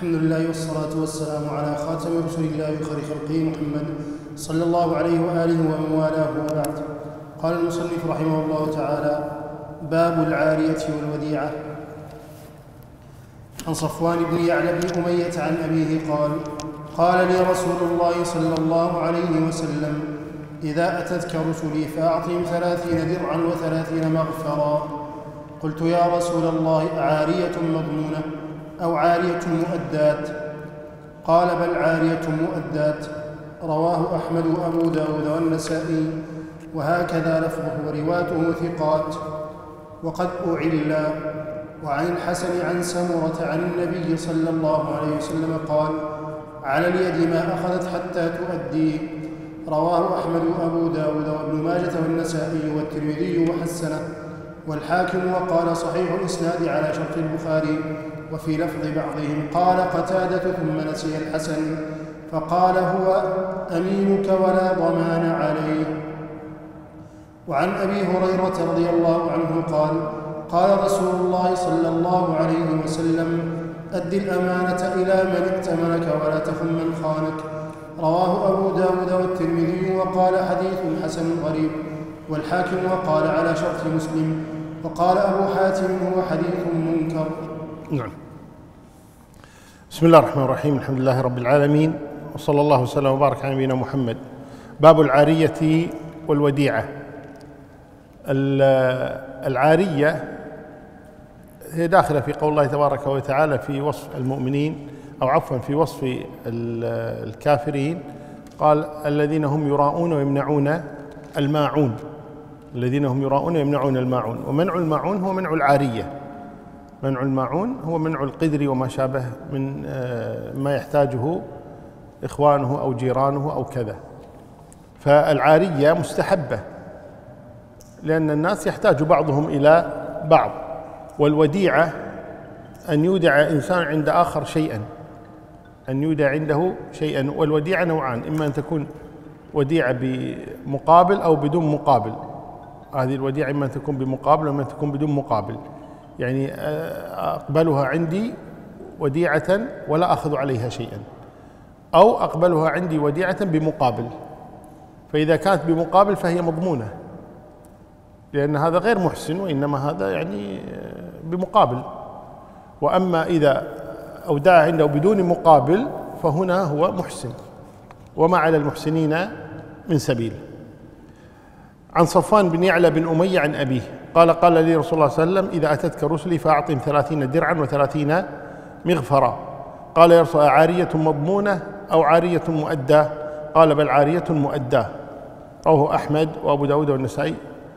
الحمد لله والصلاة والسلام على خاتم رسول الله وخير خلقه محمد صلى الله عليه وآله ومن والاه وبعد. قال المصنف رحمه الله تعالى: باب العارية والوديعة. عن صفوان بن يعلى بن أمية عن أبيه قال: قال لي رسول الله صلى الله عليه وسلم: إذا أتتك رسلي فأعطهم 30 درعا و30 مغفرا. قلت: يا رسول الله، عارية مضمونة أو عارية مؤدات؟ قال: بل عارية مؤدات. رواه أحمد وأبو داود والنسائي، وهكذا لفظه ورواته ثقات وقد أعلا. وعن الحسن عن سمرة عن النبي صلى الله عليه وسلم قال: على اليد ما أخذت حتى تؤدي. رواه أحمد وأبو داود وابن ماجة والنسائي والترمذي وحسنه والحاكم، وقال: صحيح الإسناد على شرط البخاري. وفي لفظ بعضهم قال قتادة ثم نسي الحسن فقال: هو أمينك ولا ضمان عليه. وعن أبي هريرة رضي الله عنه قال: قال رسول الله صلى الله عليه وسلم: أد الأمانة إلى من ائتمنك ولا تخن من خانك. رواه أبو داود والترمذي، وقال: حديث حسن غريب. والحاكم وقال على شرط مسلم. وقال أبو حاتم: هو حديث منكر. نعم. بسم الله الرحمن الرحيم. الحمد لله رب العالمين، وصلى الله وسلم وبارك على نبينا محمد. باب العارية والوديعة. العارية هي داخلة في قول الله تبارك وتعالى في وصف المؤمنين، أو عفوا في وصف الكافرين. قال: الذين هم يراءون ويمنعون الماعون. الذين هم يراءون ويمنعون الماعون. ومنع الماعون هو منع العارية. منع الماعون هو منع القدر وما شابه من ما يحتاجه إخوانه أو جيرانه أو كذا. فالعارية مستحبة لأن الناس يحتاج بعضهم إلى بعض. والوديعة أن يودع إنسان عند آخر شيئا، أن يودع عنده شيئا. والوديعة نوعان: إما أن تكون وديعة بمقابل أو بدون مقابل. هذه الوديعة إما أن تكون بمقابل وإما أن تكون بدون مقابل. يعني أقبلها عندي وديعة ولا أخذ عليها شيئا، أو أقبلها عندي وديعة بمقابل. فإذا كانت بمقابل فهي مضمونة، لأن هذا غير محسن، وإنما هذا يعني بمقابل. وأما إذا أودع عنده بدون مقابل فهنا هو محسن، وما على المحسنين من سبيل. عن صفوان بن يعلى بن أمية عن أبيه قال: قال لي رسول الله صلى الله عليه وسلم: إذا أتتك رسلي فأعطهم 30 درعا و30 مغفرا. قال: يا رسول الله، عارية مضمونة أو عارية مؤداة؟ قال: بل عارية مؤداة. رواه أحمد وأبو داود والنسائي.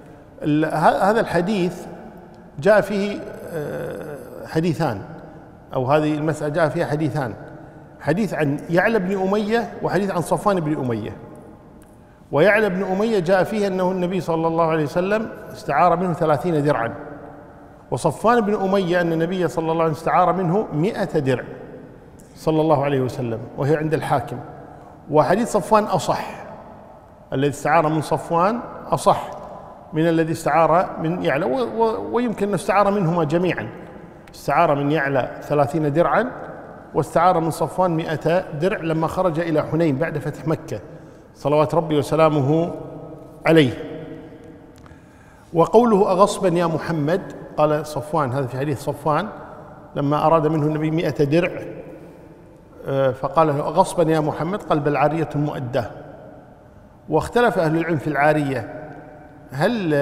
هذا الحديث جاء فيه حديثان، أو هذه المسألة جاء فيها حديثان: حديث عن يعلى بن أمية وحديث عن صفوان بن أمية. ويعلى بن أمية جاء فيه أنه النبي صلى الله عليه وسلم استعار منه 30 درعا، وصفوان بن أمية أن النبي صلى الله عليه وسلم استعار منه 100 درع صلى الله عليه وسلم، وهي عند الحاكم. وحديث صفوان أصح، الذي استعار من صفوان أصح من الذي استعار من يعلى. ويمكن أن استعار منهما جميعا. استعار من يعلى 30 درعا، واستعار من صفوان 100 درع لما خرج إلى حنين بعد فتح مكة صلوات ربي وسلامه عليه. وقوله: أغصبا يا محمد، قال صفوان، هذا في حديث صفوان لما أراد منه النبي 100 درع فقال له: أغصبا يا محمد؟ قال: بل عارية مؤداة. واختلف أهل العلم في العارية، هل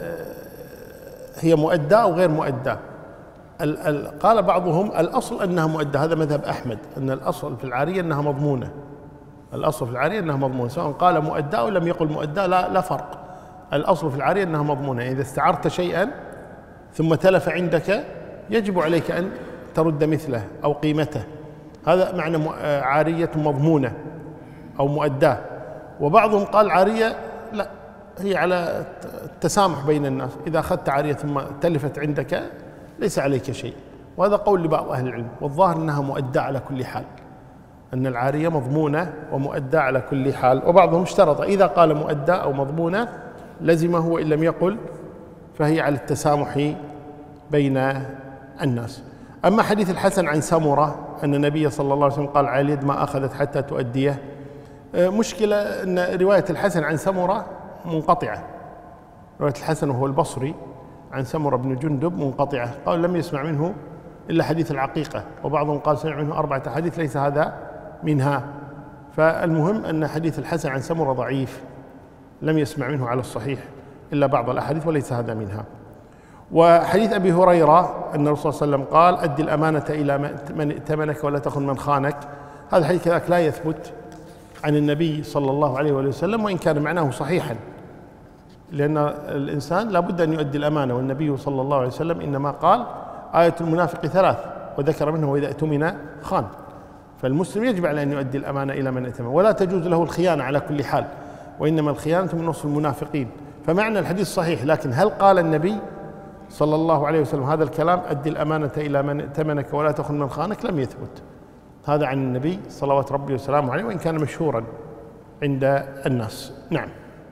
هي مؤداة أو غير مؤداة؟ قال بعضهم: الأصل أنها مؤداة. هذا مذهب أحمد، أن الأصل في العارية أنها مضمونة. الأصل في العارية أنها مضمونة، سواء قال مؤداة أو لم يقل مؤداة، لا فرق. الأصل في العارية أنها مضمونة. إذا استعرت شيئا ثم تلف عندك يجب عليك أن ترد مثله أو قيمته. هذا معنى عارية مضمونة أو مؤداة. وبعضهم قال عارية لا، هي على التسامح بين الناس. إذا أخذت عارية ثم تلفت عندك ليس عليك شيء. وهذا قول لبعض أهل العلم، والظاهر أنها مؤداة على كل حال، أن العارية مضمونة ومؤداة على كل حال. وبعضهم اشترط إذا قال مؤداة أو مضمونة لزمه، وإن لم يقل فهي على التسامح بين الناس. أما حديث الحسن عن سمرة أن النبي صلى الله عليه وسلم قال على اليد ما أخذت حتى تؤديه، مشكلة أن رواية الحسن عن سمرة منقطعة، رواية الحسن وهو البصري عن سمرة بن جندب منقطعة، قال لم يسمع منه إلا حديث العقيقة، وبعضهم قال سمع منه 4 أحاديث ليس هذا منها. فالمهم أن حديث الحسن عن سمرة ضعيف، لم يسمع منه على الصحيح إلا بعض الأحاديث وليس هذا منها. وحديث أبي هريرة أن الرسول صلى الله عليه وسلم قال أد الأمانة إلى من ائتمنك ولا تخن من خانك، هذا الحديث كذلك لا يثبت عن النبي صلى الله عليه وسلم، وإن كان معناه صحيحا، لأن الإنسان لا بد أن يؤدي الأمانة، والنبي صلى الله عليه وسلم إنما قال آية المنافق 3 وذكر منه وإذا اؤتمن خان، فالمسلم يجب على أن يؤدي الأمانة إلى من ائتمن، ولا تجوز له الخيانة على كل حال، وإنما الخيانة من وصف المنافقين. فمعنى الحديث صحيح، لكن هل قال النبي صلى الله عليه وسلم هذا الكلام أدي الأمانة إلى من ائتمنك ولا تخن من خانك؟ لم يثبت هذا عن النبي صلوات ربي وسلامه عليه، وإن كان مشهورا عند الناس. نعم.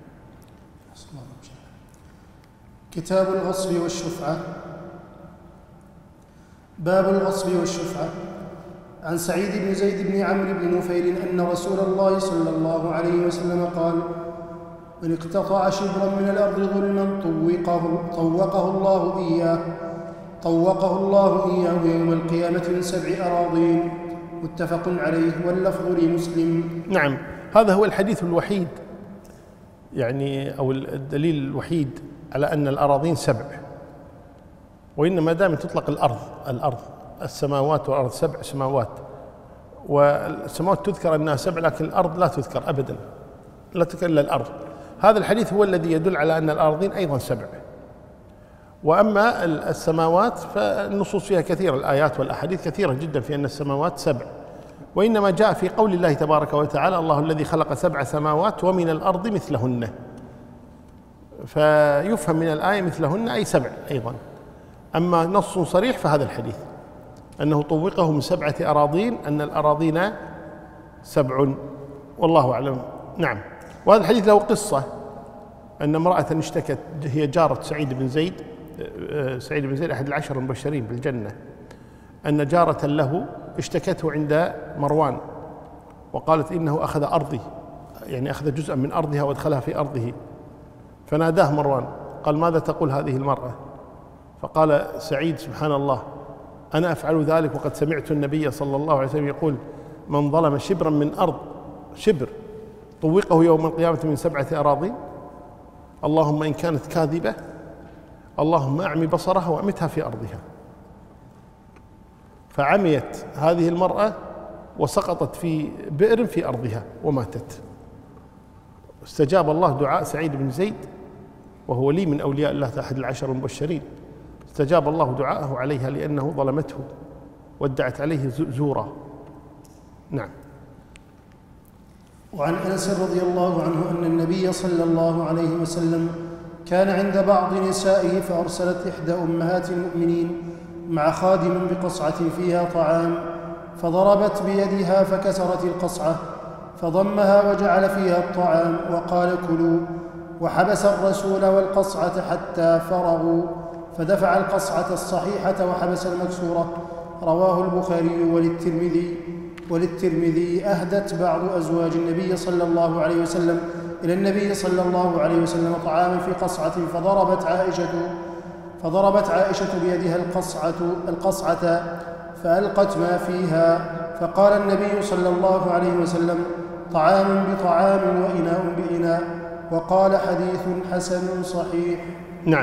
كتاب الغصب والشفعة. باب الغصب والشفعة. عن سعيد بن زيد بن عمرو بن نفيل أن رسول الله صلى الله عليه وسلم قال: من اقتطع شبرا من الأرض ظلما طوقه الله إياه يوم القيامة من 7 أراضين. متفق عليه، واللفظ لمسلم. نعم، هذا هو الحديث الوحيد يعني أو الدليل الوحيد على أن الأراضين 7، وإنما دائما تطلق الأرض السماوات والأرض 7 سماوات، والسماوات تذكر أنها 7 لكن الأرض لا تذكر أبدا، لا تذكر إلا الأرض. هذا الحديث هو الذي يدل على أن الأراضين أيضا 7، وأما السماوات فالنصوص فيها كثيرة، الآيات والأحاديث كثيرة جدا في أن السماوات 7، وإنما جاء في قول الله تبارك وتعالى: الله الذي خلق 7 سماوات ومن الأرض مثلهن، فيفهم من الآية مثلهن أي 7 أيضا. أما نص صريح فهذا الحديث أنه طوقه من 7 أراضين، أن الأراضين 7، والله أعلم. نعم. وهذا الحديث له قصة، أن امرأة اشتكت، هي جارة سعيد بن زيد أحد ال10 المبشرين بالجنة، أن جارة له اشتكته عند مروان وقالت إنه أخذ أرضي، يعني أخذ جزءا من أرضها وادخلها في أرضه، فناداه مروان قال: ماذا تقول هذه المرأة؟ فقال سعيد: سبحان الله، أنا أفعل ذلك وقد سمعت النبي صلى الله عليه وسلم يقول: من ظلم شبرا من أرض، شبر، طوقه يوم القيامة من 7 أراضين. اللهم إن كانت كاذبة اللهم أعمي بصرها وأمتها في أرضها. فعميت هذه المرأة وسقطت في بئر في أرضها وماتت. استجاب الله دعاء سعيد بن زيد، وهو لي من أولياء الله أحد ال10 المبشرين، استجاب الله دعاءه عليها لأنه ظلمته وادعت عليه زورا. نعم. وعن أنس رضي الله عنه أن النبي صلى الله عليه وسلم كان عند بعض نسائه، فأرسلت إحدى أمهات المؤمنين مع خادم بقصعة فيها طعام، فضربت بيدها فكسرت القصعة، فضمها وجعل فيها الطعام وقال: كلوا، وحبس الرسول والقصعة حتى فرغوا، فدفع القصعة الصحيحة وحبس المكسورة. رواه البخاري وللترمذي: أهدت بعض أزواج النبي صلى الله عليه وسلم إلى النبي صلى الله عليه وسلم طعاما في قصعة، فضربت عائشة بيدها القصعة فألقت ما فيها، فقال النبي صلى الله عليه وسلم: طعام بطعام وإناء بإناء. وقال: حديث حسن صحيح. نعم.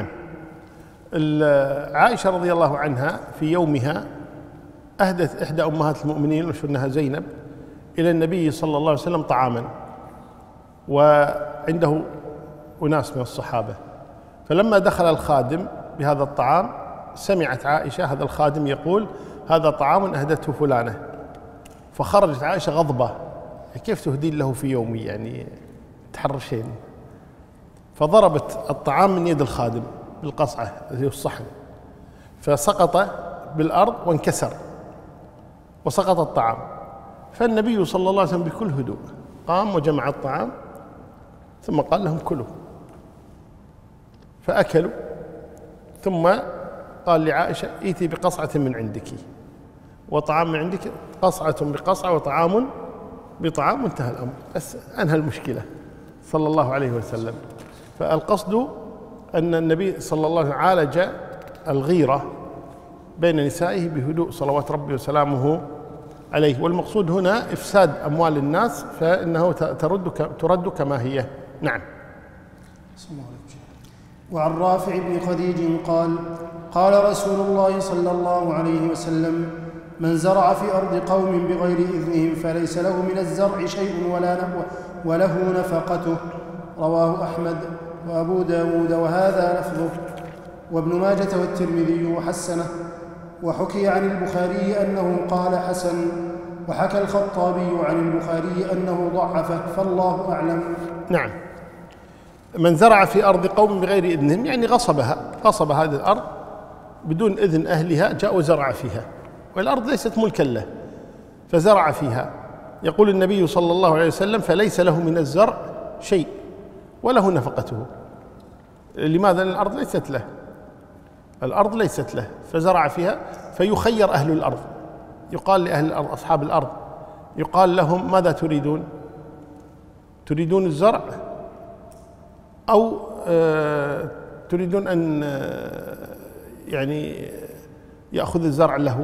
عائشة رضي الله عنها في يومها أهدت إحدى أمهات المؤمنين وشرنها زينب إلى النبي صلى الله عليه وسلم طعاما، وعنده أناس من الصحابة، فلما دخل الخادم بهذا الطعام سمعت عائشة هذا الخادم يقول: هذا طعام أهدته فلانة، فخرجت عائشة غضبة: كيف تهدين له في يومي، يعني تحرشين. فضربت الطعام من يد الخادم بالقصعة اللي الصحن، فسقط بالأرض وانكسر وسقط الطعام. فالنبي صلى الله عليه وسلم بكل هدوء قام وجمع الطعام ثم قال لهم: كلوا، فأكلوا، ثم قال لعائشة: ائتي بقصعة من عندك، وطعام من عندك، قصعة بقصعة وطعام بطعام، وانتهى الأمر، بس أنهى المشكلة صلى الله عليه وسلم. فالقصد أن النبي صلى الله عليه وسلم عالج الغيرة بين نسائه بهدوء صلوات ربي وسلامه عليه. والمقصود هنا إفساد أموال الناس، فإنه ترد كما هي. نعم. وعن رافع بن خديج قال: قال رسول الله صلى الله عليه وسلم: من زرع في أرض قوم بغير إذنهم فليس له من الزرع شيء وله نفقته. رواه أحمد وأبو داود وهذا لفظه، وابن ماجة والترمذي وحسنه. وحكي عن البخاري أنه قال حسن، وحكى الخطابي عن البخاري أنه ضعفه، فالله أعلم. نعم. من زرع في أرض قوم بغير إذنهم يعني غصب هذه الأرض بدون إذن أهلها، جاء وزرع فيها، والأرض ليست ملكا له فزرع فيها. يقول النبي صلى الله عليه وسلم: فليس له من الزرع شيء وله نفقته. لماذا؟ لأن الأرض ليست له فزرع فيها، فيخير أهل الأرض، يقال لأهل الأرض أصحاب الأرض، يقال لهم: ماذا تريدون الزرع أو تريدون أن يعني يأخذ الزرع له؟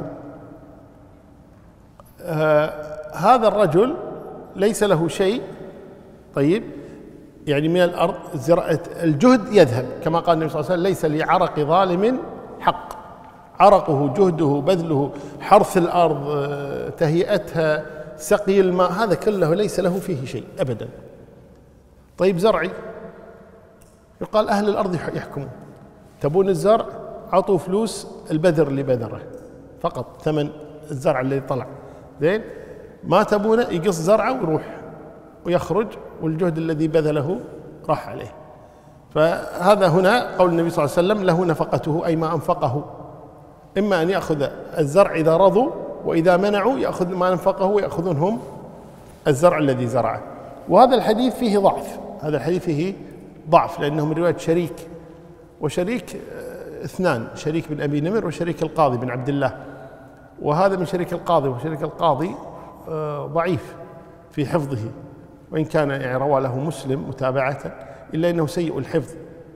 هذا الرجل ليس له شيء، طيب، يعني من الأرض زراعة الجهد يذهب، كما قال النبي صلى الله عليه وسلم: ليس لعرق ظالم حق. عرقه، جهده، بذله، حرث الأرض، تهيئتها، سقي الماء، هذا كله ليس له فيه شيء أبدا. طيب زرعي، يقال أهل الأرض يحكمون. تبون الزرع، عطوا فلوس البذر اللي بذره فقط، ثمن الزرع اللي طلع، زين. ما تبونه يقص زرعه ويروح ويخرج، والجهد الذي بذله راح عليه. فهذا هنا قول النبي صلى الله عليه وسلم: له نفقته، أي ما أنفقه. إما أن يأخذ الزرع إذا رضوا، وإذا منعوا يأخذ ما أنفقه ويأخذون هم الزرع الذي زرعه. وهذا الحديث فيه ضعف، لأنه من رواية شريك، وشريك اثنان: شريك بن أبي نمر وشريك القاضي بن عبد الله. وهذا من شريك القاضي، وشريك القاضي ضعيف في حفظه، وإن كان يعني روى له مسلم متابعة، إلا أنه سيء الحفظ.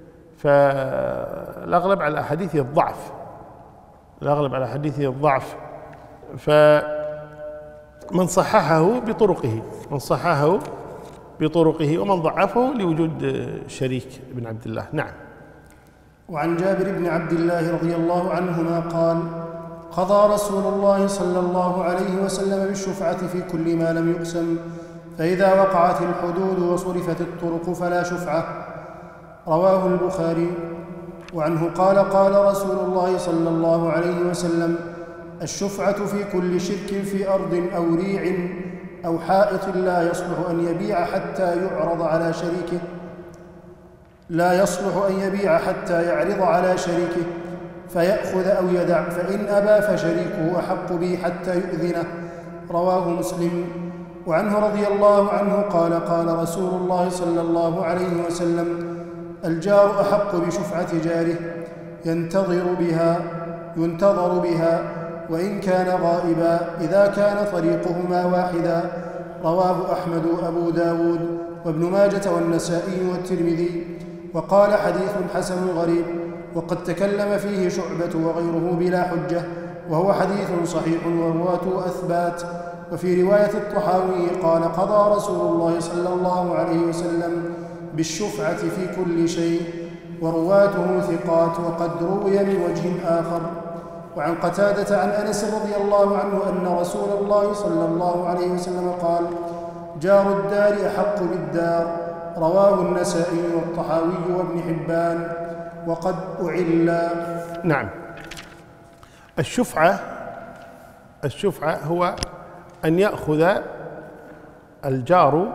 فالأغلب على أحاديثه الضعف، فمن صححه بطرقه ومن ضعفه لوجود شريك بن عبد الله. نعم. وعن جابر بن عبد الله رضي الله عنهما قال: قضى رسول الله صلى الله عليه وسلم بالشفعة في كل ما لم يقسم، فإذا وقعت الحدود وصرفت الطرق فلا شفعة. رواه البخاري. وعنه قال: قال رسول الله صلى الله عليه وسلم: الشفعة في كل شرك في أرض أو ريع أو حائط لا يصلح أن يبيع حتى يعرض على شريكه فيأخذ أو يدع، فإن أبى فشريكه أحق به حتى يؤذنه. رواه مسلم. وعنه رضي الله عنه قال: قال رسول الله صلى الله عليه وسلم: الجار أحق بشفعة جاره ينتظر بها وإن كان غائبا إذا كان طريقهما واحدا. رواه أحمد وأبو داود وابن ماجة والنسائي والترمذي، وقال: حديث حسن غريب، وقد تكلم فيه شعبة وغيره بلا حجة، وهو حديث صحيح ورواته أثبات. وفي رواية الطحاوي قال: قضى رسول الله صلى الله عليه وسلم بالشفعة في كل شيء، ورواته ثقات، وقد روي من وجه آخر. وعن قتادة عن أنس رضي الله عنه أن رسول الله صلى الله عليه وسلم قال: جار الدار أحق بالدار. رواه النسائي والطحاوي وابن حبان، وقد أعلا. نعم. الشفعة هو أن يأخذ الجار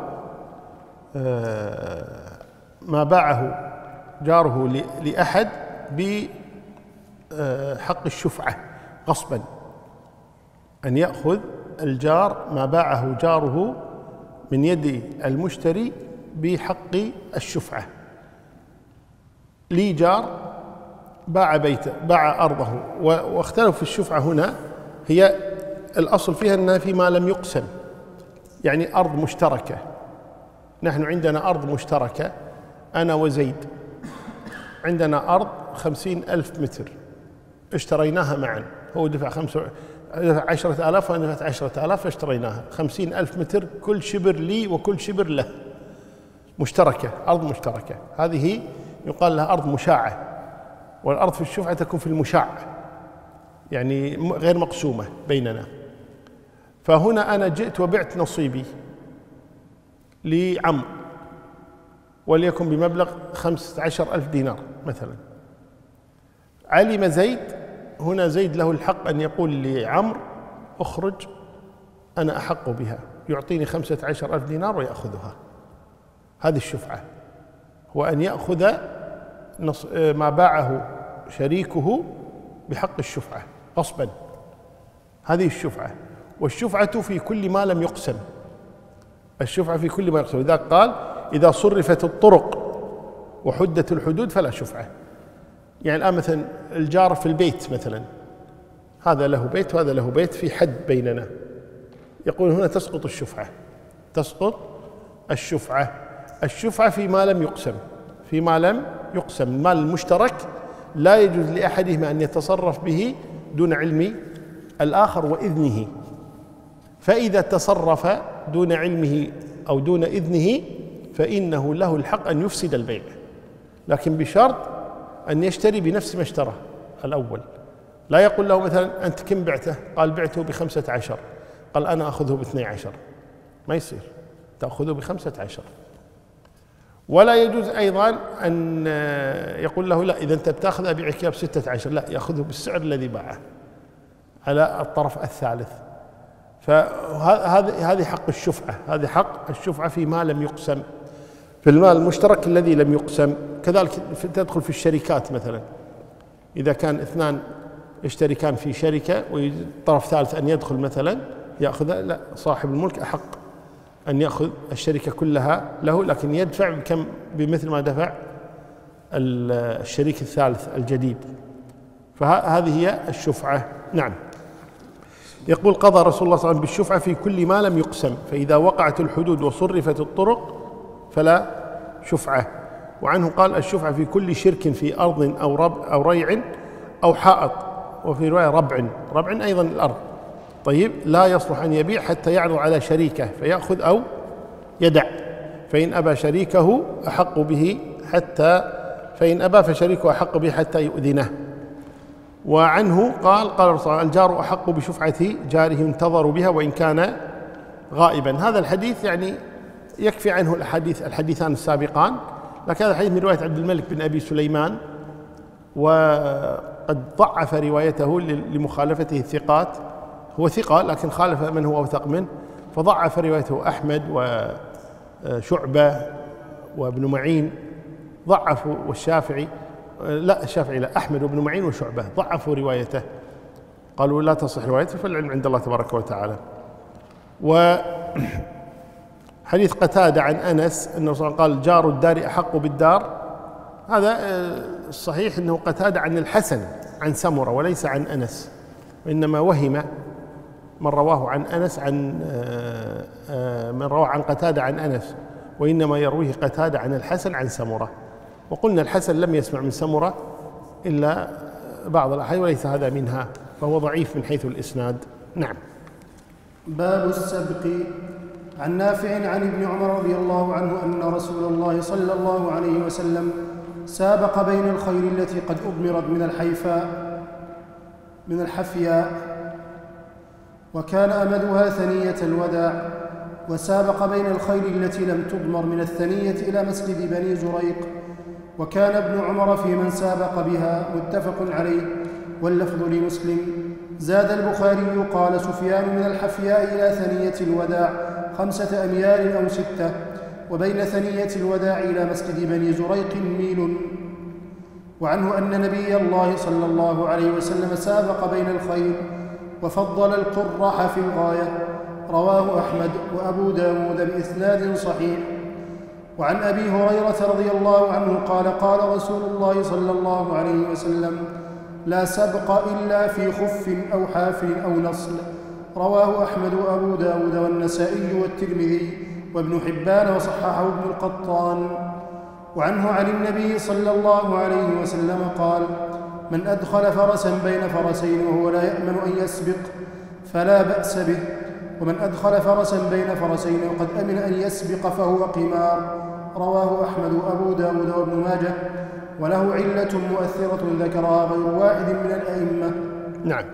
ما باعه جاره لأحد بحق الشفعة غصبا، أن يأخذ الجار ما باعه جاره من يد المشتري بحق الشفعة. لي جار باع بيته، باع أرضه، واختلف في الشفعة هنا، هي الأصل فيها أنها فيما لم يقسم، يعني أرض مشتركة. نحن عندنا أرض مشتركة أنا وزيد، عندنا أرض 50,000 متر اشتريناها معا، هو دفع 10,000 وأنا دفعت 10,000 فاشتريناها 50,000 متر، كل شبر لي وكل شبر له، مشتركة، أرض مشتركة. هذه يقال لها أرض مشاعة، والأرض في الشفعة تكون في المشاع، يعني غير مقسومة بيننا. فهنا أنا جئت وبعت نصيبي لعمرو وليكن بمبلغ 15,000 دينار مثلا. علم زيد، هنا زيد له الحق أن يقول لعمرو اخرج أنا أحق بها، يعطيني 15,000 دينار ويأخذها. هذه الشفعة، هو أن يأخذ ما باعه شريكه بحق الشفعة غصبا. هذه الشفعة. والشفعة في كل ما لم يقسم، الشفعة في كل ما يقسم. لذلك قال إذا صرفت الطرق وحدت الحدود فلا شفعة. يعني الآن مثلا الجار في البيت مثلا، هذا له بيت وهذا له بيت في حد بيننا، يقول هنا تسقط الشفعة، تسقط الشفعة. الشفعة فيما لم يقسم، فيما لم يقسم. المال المشترك لا يجوز لأحدهما أن يتصرف به دون علم الآخر وإذنه، فإذا تصرف دون علمه أو دون إذنه فإنه له الحق أن يفسد البيع، لكن بشرط أن يشتري بنفس ما اشترى الأول. لا يقول له مثلا أنت كم بعته؟ قال بعته ب15، قال أنا أخذه ب12، ما يصير، تأخذه ب15. ولا يجوز أيضا أن يقول له لا إذا أنت بتأخذ أبيعك ب16، لا، يأخذه بالسعر الذي باعه على الطرف الثالث. فهذه حق الشفعة، هذه حق الشفعة فيما لم يقسم، في المال المشترك الذي لم يقسم. كذلك تدخل في الشركات مثلا، إذا كان اثنان يشتركان في شركة والطرف ثالث أن يدخل مثلا يأخذ، لا، صاحب الملك أحق أن يأخذ الشركة كلها له، لكن يدفع بكم؟ بمثل ما دفع الشريك الثالث الجديد. فهذه هي الشفعة. نعم. يقول قضى رسول الله صلى الله عليه وسلم بالشفعة في كل ما لم يقسم، فإذا وقعت الحدود وصرفت الطرق فلا شفعة. وعنه قال الشفعة في كل شرك في أرض أو ريع أو حائط، وفي رواية ربع أيضا الأرض. طيب، لا يصلح أن يبيع حتى يعرض على شريكه فيأخذ أو يدع، فإن أبى شريكه أحق به فإن أبى فشريكه أحق به حتى يؤذنه. وعنه قال الرسول الجار أحق بشفعة جاره ينتظر بها وإن كان غائبا. هذا الحديث يعني يكفي عنه الحديثان السابقان، لكن هذا الحديث من رواية عبد الملك بن أبي سليمان، وقد ضعف روايته لمخالفته الثقات. هو ثقة لكن خالف من هو أوثق منه، فضعف روايته أحمد وشعبة وابن معين، ضعفوا. والشافعي الشافعي لا، أحمد وابن معين وشعبة ضعفوا روايته، قالوا لا تصح روايته، فالعلم عند الله تبارك وتعالى. وحديث قتادة عن أنس أن الرسول قال جار الدار أحق بالدار، هذا الصحيح أنه قتادة عن الحسن عن سمرة وليس عن أنس، وإنما وهم من رواه عن أنس من رواه عن قتادة عن أنس، وإنما يرويه قتادة عن الحسن عن سمرة. وقلنا الحسن لم يسمع من سمرة إلا بعض الأحاديث وليس هذا منها، فهو ضعيف من حيث الإسناد. نعم. باب السبق. عن نافع عن ابن عمر رضي الله عنه أن رسول الله صلى الله عليه وسلم سابق بين الخيل التي قد أضمرت من الحفياء، وكان أمدها ثنية الوداع، وسابق بين الخيل التي لم تضمر من الثنية إلى مسجد بني زريق، وكان ابن عمر في من سابق بها. متفق عليه، واللفظ لمسلم. زاد البخاري قال سفيان من الحفياء إلى ثنية الوداع 5 أميال أو 6، وبين ثنية الوداع إلى مسجد بني زريق ميل. وعنه أن نبي الله صلى الله عليه وسلم سابق بين الخيل وفضل القرح في الغاية. رواه أحمد وأبو داود بإسناد صحيح. وعن أبي هريرة رضي الله عنه قال قال رسول الله صلى الله عليه وسلم لا سبق إلا في خف أو حافل أو نصل. رواه أحمد وأبو داود والنسائي والترمذي وابن حبان وصححه ابن القطان. وعنه عن النبي صلى الله عليه وسلم قال: من أدخل فرسا بين فرسين وهو لا يأمن أن يسبق فلا بأس به، ومن أدخل فرسا بين فرسين وقد أمن أن يسبق فهو قمار. رواه أحمد وأبو داود وابن ماجه، وله علة مؤثرة ذكرها غير واحد من الأئمة. نعم.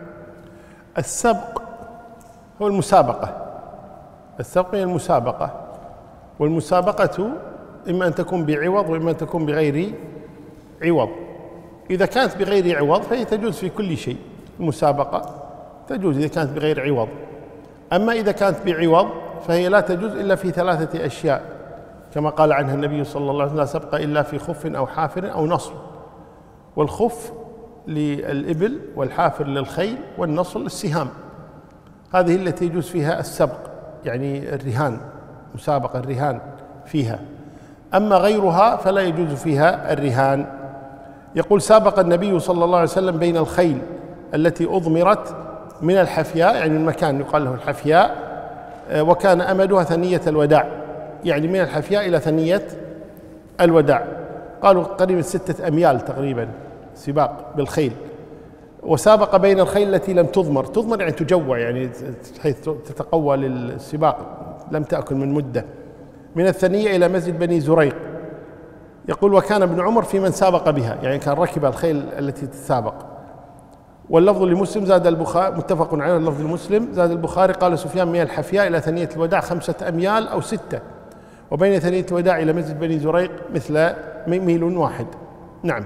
السبق هو المسابقة، السبق هي المسابقة، والمسابقة إما أن تكون بعوض وإما أن تكون بغير عوض. إذا كانت بغير عوض فهي تجوز في كل شيء، المسابقة تجوز إذا كانت بغير عوض. أما إذا كانت بعوض فهي لا تجوز إلا في 3 أشياء، كما قال عنها النبي صلى الله عليه وسلم: لا سبق إلا في خف أو حافر أو نصل. والخف للإبل والحافر للخيل والنصل للسهام، هذه التي يجوز فيها السبق، يعني الرهان، مسابقة الرهان فيها. أما غيرها فلا يجوز فيها الرهان. يقول: سابق النبي صلى الله عليه وسلم بين الخيل التي أضمرت من الحفياء، يعني المكان يقال له الحفياء، وكان أمدها ثنية الوداع، يعني من الحفياء إلى ثنية الوداع، قالوا قريب 6 أميال تقريبا سباق بالخيل. وسابق بين الخيل التي لم تضمر يعني تجوع، يعني حيث تتقوى للسباق، لم تأكل من مدة، من الثنية إلى مسجد بني زريق. يقول: وكان ابن عمر في من سابق بها، يعني كان ركب الخيل التي تسابق. واللفظ لمسلم زاد البخاري، متفق عليه اللفظ لمسلم، زاد البخاري: قال سفيان: من الحفياء إلى ثنية الوداع 5 أميال أو 6، وبين ثنية الوداع إلى مسجد بني زريق مثل ميل واحد. نعم.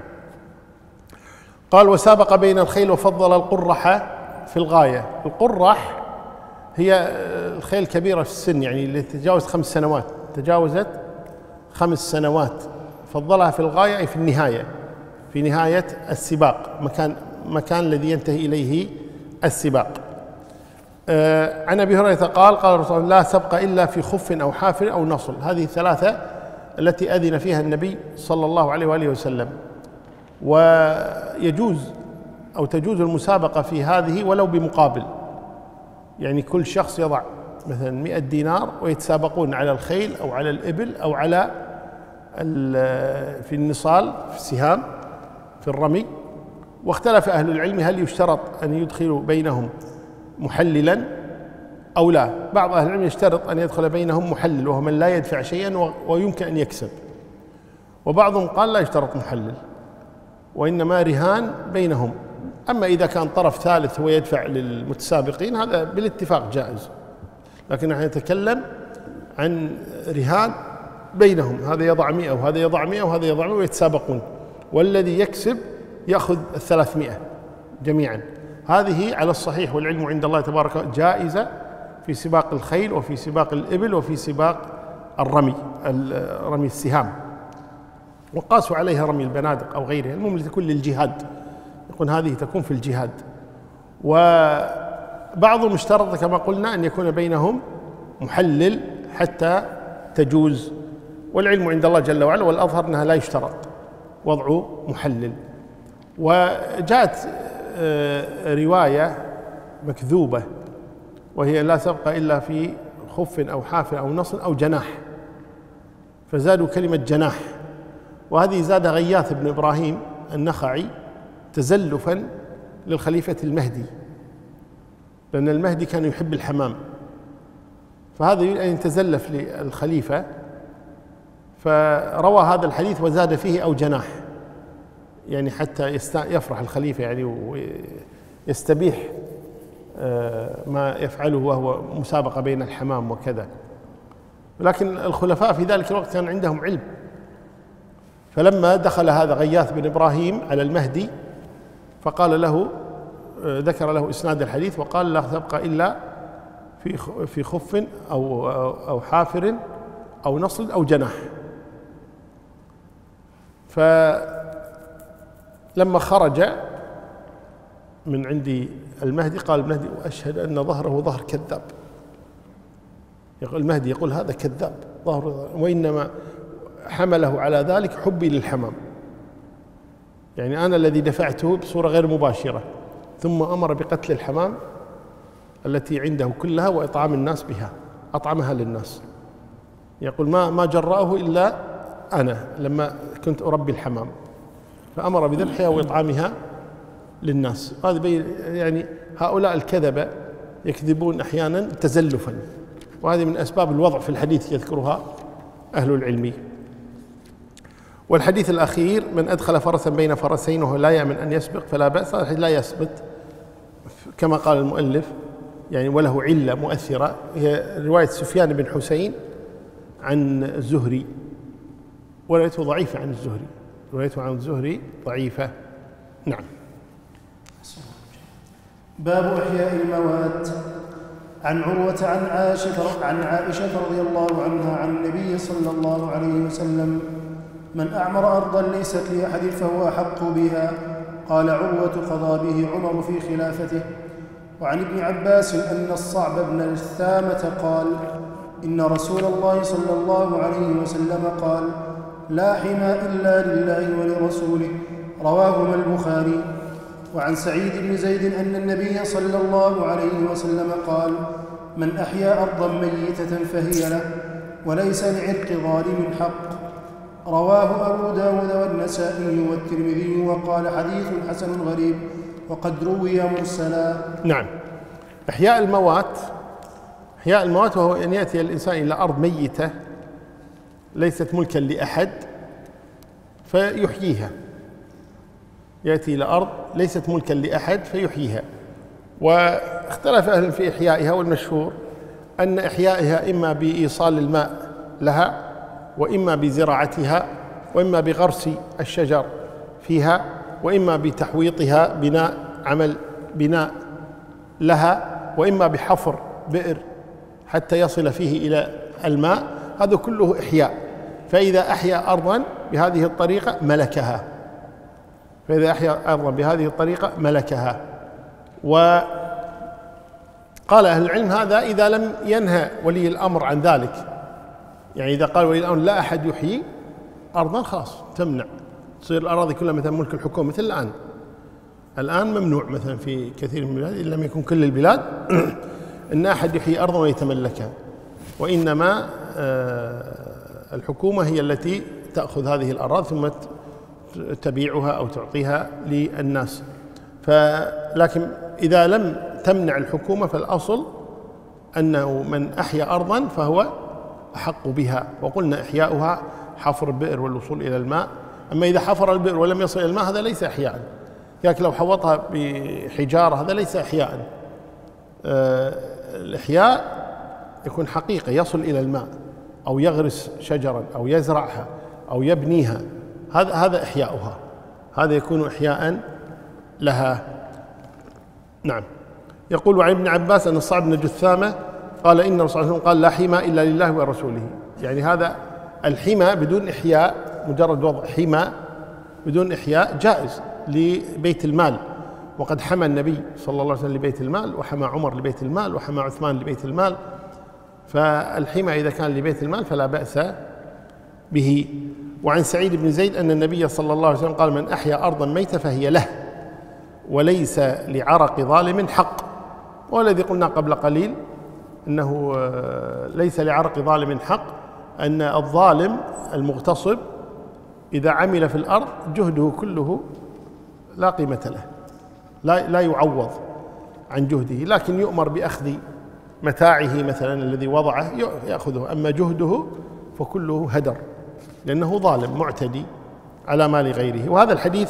قال: وسابق بين الخيل وفضل القرح في الغاية. القرح هي الخيل الكبيرة في السن، يعني اللي تجاوزت 5 سنوات، تجاوزت 5 سنوات، فضلها في الغاية أي في النهاية، في نهاية السباق، مكان الذي ينتهي إليه السباق. عن أبي هريرة قال: قال الرسول: لا سبق إلا في خف أو حافر أو نصل. هذه 3 التي أذن فيها النبي صلى الله عليه وآله وسلم. ويجوز أو تجوز المسابقة في هذه ولو بمقابل، يعني كل شخص يضع مثلا 100 دينار ويتسابقون على الخيل أو على الإبل أو على في النصال، في السهام، في الرمي. واختلف أهل العلم هل يشترط أن يدخلوا بينهم محللا أو لا. بعض أهل العلم يشترط أن يدخل بينهم محلل، وهو من لا يدفع شيئا ويمكن أن يكسب. وبعضهم قال لا يشترط محلل، وإنما رهان بينهم. أما إذا كان طرف ثالث هو يدفع للمتسابقين هذا بالاتفاق جائز، لكن نحن نتكلم عن رهان بينهم، هذا يضع 100 وهذا يضع 100 وهذا يضع 100 ويتسابقون، والذي يكسب يأخذ 300 جميعا. هذه على الصحيح والعلم عند الله تبارك وتعالى جائزة في سباق الخيل وفي سباق الإبل وفي سباق الرمي، رمي السهام. وقاسوا عليها رمي البنادق أو غيرها، المهم تكون للجهاد، يقول هذه تكون في الجهاد. وبعضهم اشترط كما قلنا أن يكون بينهم محلل حتى تجوز، والعلم عند الله جل وعلا، والأظهر أنها لا يشترط وضع محلل. وجاءت رواية مكذوبة وهي: لا سبق إلا في خف أو حافر أو نصل أو جناح، فزادوا كلمة جناح، وهذه زاد غياث بن إبراهيم النخعي تزلفا للخليفة المهدي، لأن المهدي كان يحب الحمام، فهذا يريد أن يتزلف للخليفة، فروى هذا الحديث وزاد فيه أو جناح، يعني حتى يفرح الخليفة يعني ويستبيح ما يفعله وهو مسابقة بين الحمام وكذا. لكن الخلفاء في ذلك الوقت كان عندهم علم، فلما دخل هذا غياث بن إبراهيم على المهدي فقال له، ذكر له إسناد الحديث وقال: لا سبق إلا في خف أو حافر أو نصل أو جناح. فلما خرج من عند المهدي قال المهدي: وأشهد أن ظهره ظهر كذاب. يقول المهدي يقول هذا كذاب ظهره، وإنما حمله على ذلك حبي للحمام، يعني أنا الذي دفعته بصورة غير مباشرة، ثم أمر بقتل الحمام التي عنده كلها وإطعام الناس بها، أطعمها للناس. يقول ما جرأه إلا أنا لما كنت أربي الحمام، فأمر بذبحها وإطعامها للناس. هذا يعني هؤلاء الكذبة يكذبون أحيانا تزلفا، وهذه من أسباب الوضع في الحديث يذكرها أهل العلم. والحديث الأخير: من أدخل فرسا بين فرسين وهو لا يأمن أن يسبق فلا بأس. هذا لا يثبت كما قال المؤلف يعني، وله علة مؤثرة، هي رواية سفيان بن حسين عن الزهري، وروايته ضعيفة عن الزهري، روايته عن الزهري ضعيفة. نعم. باب إحياء الموات. عن عروة عن عائشة رضي الله عنها عن النبي صلى الله عليه وسلم: من أعمر أرضا ليست لأحد فهو أحق بها. قال عروة: قضى به عمر في خلافته. وعن ابن عباس أن الصعب بن الثامة قال: إن رسول الله صلى الله عليه وسلم قال: لا حمى إلا لله ولرسوله. رواهما البخاري. وعن سعيد بن زيد أن النبي صلى الله عليه وسلم قال: من أحيا أرضا ميتة فهي له، وليس لعرق ظالم حق. رواه أبو داود والنسائي والترمذي، وقال: حديث حسن غريب، وقد روي مرسلا. نعم. إحياء الموات وهو أن يأتي الإنسان إلى أرض ميتة ليست ملكا لأحد فيحييها، يأتي إلى أرض ليست ملكا لأحد فيحييها. واختلف أهل في إحيائها، والمشهور أن إحيائها إما بإيصال الماء لها، وإما بزراعتها، وإما بغرس الشجر فيها، وإما بتحويطها عمل بناء لها، وإما بحفر بئر حتى يصل فيه إلى الماء. هذا كله إحياء. فإذا أحيا أرضا بهذه الطريقة ملكها. وقال أهل العلم هذا إذا لم ينهى ولي الأمر عن ذلك، يعني إذا قال ولي الأمر لا أحد يحيي أرضا خلاص تمنع، تصير الأراضي كلها مثلا ملك الحكومة. مثل الآن ممنوع مثلا في كثير من البلاد، إن لم يكن كل البلاد، أن أحد يحيي أرضا ويتملكها، وإنما الحكومة هي التي تأخذ هذه الأراضي ثم تبيعها أو تعطيها للناس. لكن إذا لم تمنع الحكومة فالأصل أنه من أحيا أرضا فهو أحق بها. وقلنا إحياؤها حفر البئر والوصول إلى الماء. أما إذا حفر البئر ولم يصل إلى الماء هذا ليس إحياء، لكن لو حوطها بحجارة هذا ليس إحياء. الإحياء يكون حقيقة، يصل إلى الماء أو يغرس شجرا أو يزرعها أو يبنيها، هذا إحياؤها، هذا يكون إحياء لها. نعم. يقول عن ابن عباس أن الصعب بن جثامة قال: إن الرسول صلى الله عليه وسلم قال: لا حمى إلا لله ورسوله. يعني هذا الحمى بدون إحياء، مجرد وضع حمى بدون إحياء جائز لبيت المال، وقد حمى النبي صلى الله عليه وسلم لبيت المال، وحمى عمر لبيت المال، وحمى عثمان لبيت المال. فالحمى إذا كان لبيت المال فلا بأس به. وعن سعيد بن زيد أن النبي صلى الله عليه وسلم قال: من أحيا أرضا ميتة فهي له، وليس لعرق ظالم حق. والذي قلنا قبل قليل أنه ليس لعرق ظالم حق، أن الظالم المغتصب إذا عمل في الأرض جهده كله لا قيمة له، لا يعوض عن جهده، لكن يؤمر بأخذ متاعه مثلا الذي وضعه يأخذه، أما جهده فكله هدر، لأنه ظالم معتدي على مال غيره. وهذا الحديث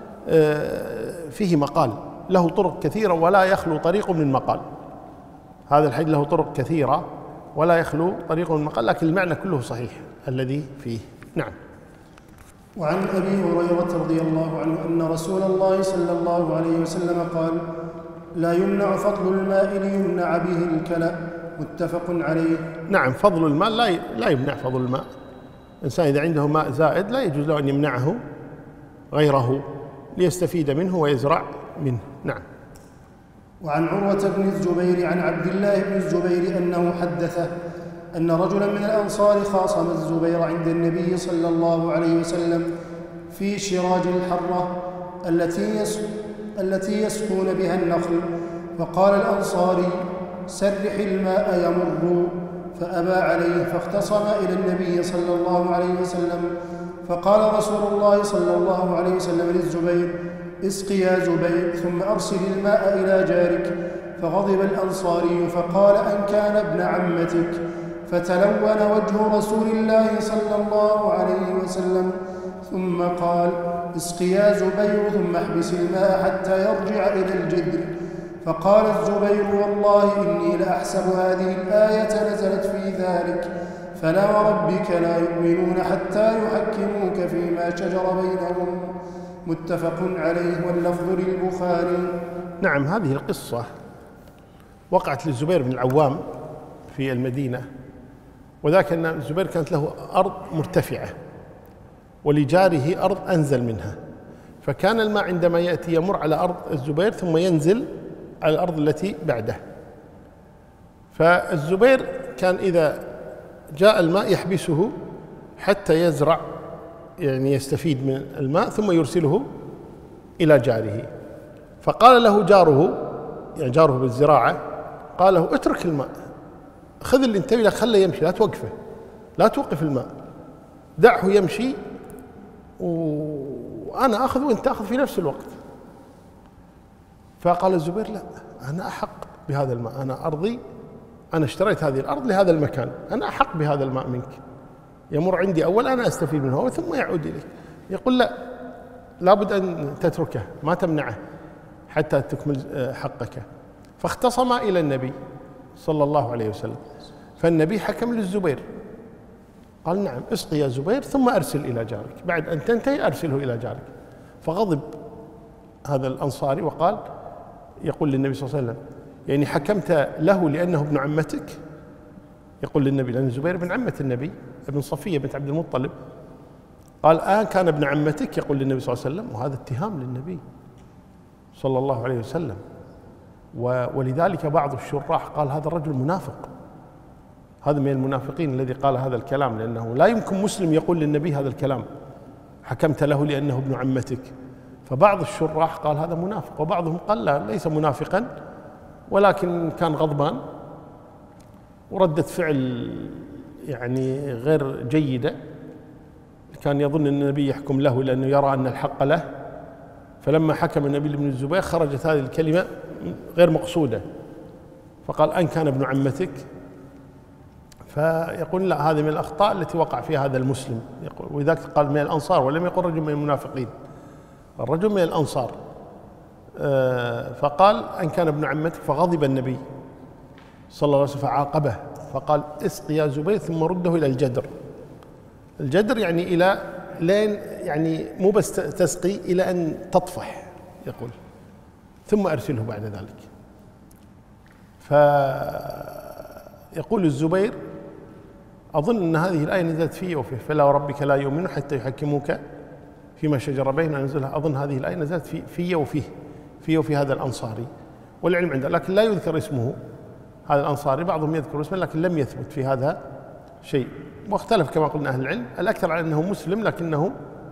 فيه مقال، له طرق كثيرة ولا يخلو طريق من مقال. هذا الحديث له طرق كثيرة ولا يخلو طريق من مقال، لكن المعنى كله صحيح الذي فيه. نعم. وعن أبي هريرة رضي الله عنه أن رسول الله صلى الله عليه وسلم قال: لا يمنع فضل الماء ليمنع به الكلى. متفق عليه. نعم. فضل الماء لا يمنع فضل الماء. الإنسان إذا عنده ماء زائد لا يجوز له أن يمنعه غيره ليستفيد منه ويزرع منه. نعم. وعن عروة بن الزبير عن عبد الله بن الزبير أنه حدثه أن رجلا من الأنصار خاصم الزبير عند النبي صلى الله عليه وسلم في شراج الحرة التي يسقون بها النخل. فقال الأنصاري: سرح الماء يمر، فأبى عليه، فاختصم إلى النبي صلى الله عليه وسلم، فقال رسول الله صلى الله عليه وسلم للزبير: اسق يا زبير ثم أرسل الماء إلى جارك. فغضب الأنصاري فقال: أن كان ابن عمتك. فتلون وجه رسول الله صلى الله عليه وسلم، ثم قال: اسق يا زبير ثم احبس الماء حتى يرجع إلى الجدر. فقال الزبير: والله إني لأحسب هذه الآية نزلت في ذلك، فلا وربك لا يؤمنون حتى يحكموك فيما شجر بينهم. متفق عليه، واللفظ للبخاري. نعم، هذه القصة وقعت للزبير بن العوام في المدينة، وذاك أن الزبير كانت له أرض مرتفعة ولجاره أرض أنزل منها، فكان الماء عندما يأتي يمر على أرض الزبير ثم ينزل على الأرض التي بعده. فالزبير كان إذا جاء الماء يحبسه حتى يزرع، يعني يستفيد من الماء، ثم يرسله إلى جاره. فقال له جاره، يعني جاره بالزراعة، قال له: اترك الماء، خذ اللي انتبه له، خله يمشي، لا توقفه، لا توقف الماء، دعه يمشي وأنا أخذ وأنت تأخذ في نفس الوقت. فقال الزبير: لا، أنا أحق بهذا الماء، أنا أرضي، أنا اشتريت هذه الأرض لهذا المكان، أنا أحق بهذا الماء منك، يمر عندي أول، أنا أستفيد منه ثم يعود إليك. يقول: لا، لابد أن تتركه، ما تمنعه حتى تكمل حقك. فاختصم إلى النبي صلى الله عليه وسلم، فالنبي حكم للزبير، قال: نعم، اسقي يا زبير ثم أرسل إلى جارك، بعد أن تنتهي أرسله إلى جارك. فغضب هذا الأنصاري وقال، يقول للنبي صلى الله عليه وسلم: يعني حكمت له لأنه ابن عمتك؟ يقول للنبي، لأن الزبير ابن عمة النبي، ابن صفية بنت عبد المطلب. قال: كان ابن عمتك؟ يقول للنبي صلى الله عليه وسلم، وهذا اتهام للنبي صلى الله عليه وسلم. ولذلك بعض الشراح قال: هذا الرجل منافق، هذا من المنافقين الذي قال هذا الكلام، لأنه لا يمكن مسلم يقول للنبي هذا الكلام، حكمت له لأنه ابن عمتك. فبعض الشراح قال هذا منافق، وبعضهم قال لا، ليس منافقا، ولكن كان غضبان وردة فعل يعني غير جيدة، كان يظن أن النبي يحكم له لأنه يرى أن الحق له، فلما حكم النبي لابن الزبير خرجت هذه الكلمة غير مقصودة، فقال: أن كان ابن عمتك. فيقول: لا، هذه من الأخطاء التي وقع فيها هذا المسلم. يقول، وذاك قال من الأنصار، ولم يقل رجل من المنافقين، الرجل من الأنصار. فقال: أن كان ابن عمتك. فغضب النبي صلى الله عليه وسلم فعاقبه، فقال: اسق يا زبير ثم رده إلى الجدر. الجدر يعني إلى لين، يعني مو بس تسقي، إلى أن تطفح، يقول، ثم أرسله بعد ذلك. فيقول الزبير: أظن أن هذه الآية نزلت فيه وفيه، فلا وربك لا يؤمنون حتى يحكموك فيما شجر بينهم. أنزلها، أظن هذه الآية نزلت فيه وفي هذا الأنصاري، والعلم عنده، لكن لا يذكر اسمه هذا الأنصاري، بعضهم يذكر اسمه لكن لم يثبت في هذا شيء. واختلف كما قلنا أهل العلم، الأكثر على أنه مسلم، لكنه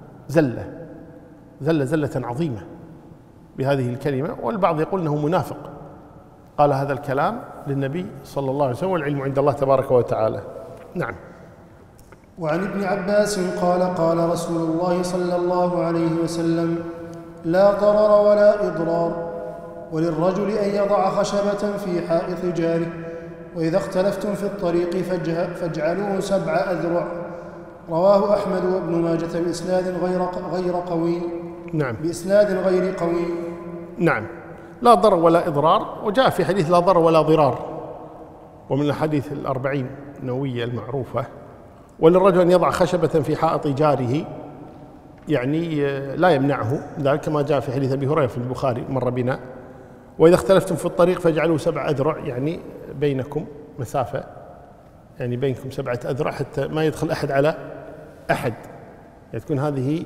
زلة عظيمة بهذه الكلمة، والبعض يقول أنه منافق قال هذا الكلام للنبي صلى الله عليه وسلم، والعلم عند الله تبارك وتعالى. نعم. وعن ابن عباس قال: قال رسول الله صلى الله عليه وسلم: لا ضرر ولا إضرار، وللرجل أن يضع خشبة في حائط جاره، وإذا اختلفتم في الطريق فاجعلوه 7 أذرع. رواه أحمد وابن ماجة بإسناد غير قوي. نعم، بإسناد غير قوي. نعم. لا ضرر ولا إضرار، وجاء في حديث لا ضرر ولا ضرار، ومن الحديث 40 النووية المعروفة. وللرجل أن يضع خشبة في حائط جاره، يعني لا يمنعه ذلك، كما جاء في حديث أبي هريرة في البخاري مر بنا. وإذا اختلفتم في الطريق فاجعلوا 7 أذرع، يعني بينكم مسافة، يعني بينكم 7 أذرع حتى ما يدخل أحد على أحد، يعني تكون هذه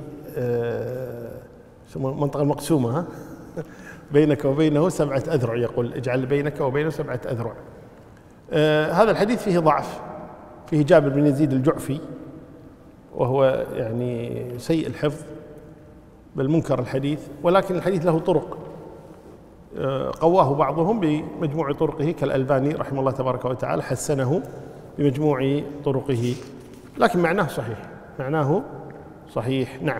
منطقة مقسومة، بينك وبينه 7 أذرع، يقول: اجعل بينك وبينه 7 أذرع. هذا الحديث فيه ضعف، فيه جابر بن يزيد الجعفي، وهو يعني سيء الحفظ بل منكر الحديث، ولكن الحديث له طرق قواه بعضهم بمجموع طرقه كالألباني رحمه الله تبارك وتعالى حسنه بمجموع طرقه، لكن معناه صحيح، معناه صحيح. نعم.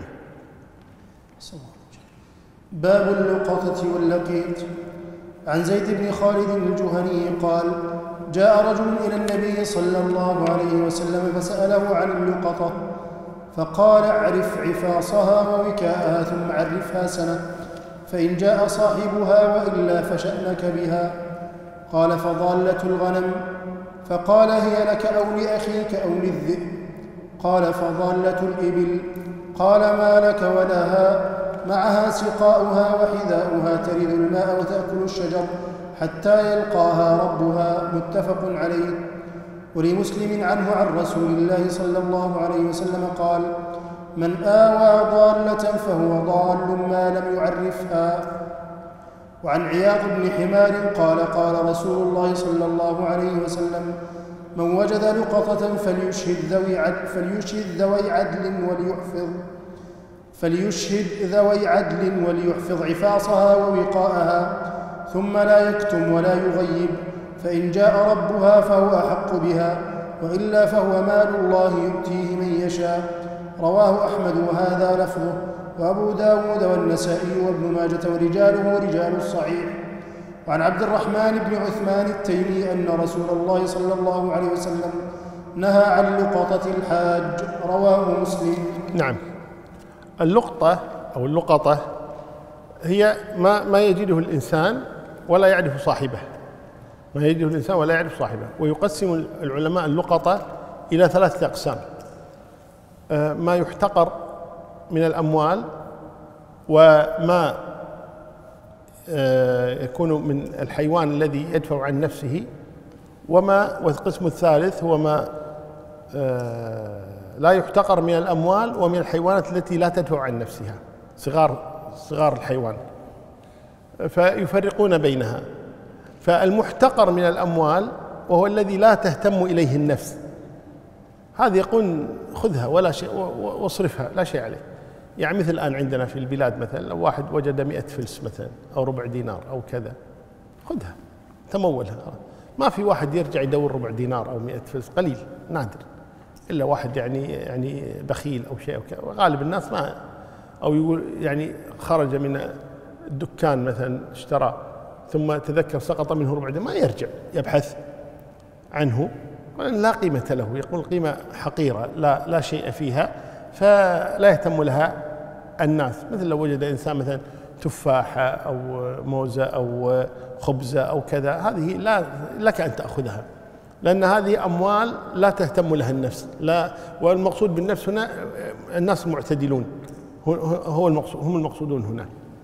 باب اللقطة واللقيط. عن زيد بن خالد الجهني قال: جاء رجل إلى النبي صلى الله عليه وسلم فسأله عن اللقطة، فقال: اعرف عفاصها ووكاءها ثم عرفها سنة، فإن جاء صاحبها وإلا فشأنك بها. قال: فضالة الغنم؟ فقال: هي لك أو لأخيك أو للذئب؟ قال: فضالة الإبل. قال: ما لك ولها؟ معها سقاؤها وحذاؤها، ترد الماء وتأكل الشجر حتى يلقاها ربها. متفق عليه. ولمسلم عنه عن رسول الله صلى الله عليه وسلم قال: من آوى ضالة فهو ضال ما لم يعرفها. وعن عياض بن حمار قال: قال رسول الله صلى الله عليه وسلم: من وجد لقطة فليشهد ذوي عدل وليحفظ عفاصها ووقاءها، ثم لا يكتم ولا يغيب، فإن جاء ربها فهو أحق بها، وإلا فهو مال الله يؤتيه من يشاء. رواه أحمد وهذا لفظه، وأبو داود والنسائي وابن ماجة ورجاله رجال الصحيح. وعن عبد الرحمن بن عثمان التيمي أن رسول الله صلى الله عليه وسلم نهى عن لقطة الحاج. رواه مسلم. نعم. اللقطة أو اللقطة هي ما يجده الإنسان ولا يعرف صاحبه، ما يجده الإنسان ولا يعرف صاحبه. ويقسم العلماء اللقطة إلى 3 أقسام: ما يحتقر من الأموال، وما يكون من الحيوان الذي يدفع عن نفسه، والقسم الثالث هو ما لا يحتقر من الأموال ومن الحيوانات التي لا تدفع عن نفسها، صغار الحيوان، فيفرقون بينها. فالمحتقر من الأموال وهو الذي لا تهتم إليه النفس، هذا يقول خذها ولا شيء واصرفها لا شيء عليه. يعني مثل الآن عندنا في البلاد مثلا لو واحد وجد 100 فلس مثلا أو ربع دينار أو كذا، خذها تمولها. ما في واحد يرجع يدور ربع دينار أو 100 فلس، قليل نادر، إلا واحد يعني بخيل أو شيء أو كذا. غالب الناس ما، أو يقول يعني خرج من الدكان مثلا اشترى ثم تذكر سقط منه ربع دينار، ما يرجع يبحث عنه، لا قيمة له، يقول قيمة حقيرة لا شيء فيها، فلا يهتم لها الناس. مثل لو وجد إنسان مثلا تفاحة أو موزة أو خبزة أو كذا، هذه لا لك أن تأخذها، لأن هذه أموال لا تهتم لها النفس. لا، والمقصود بالنفس هنا الناس المعتدلون، هم المقصودون هنا.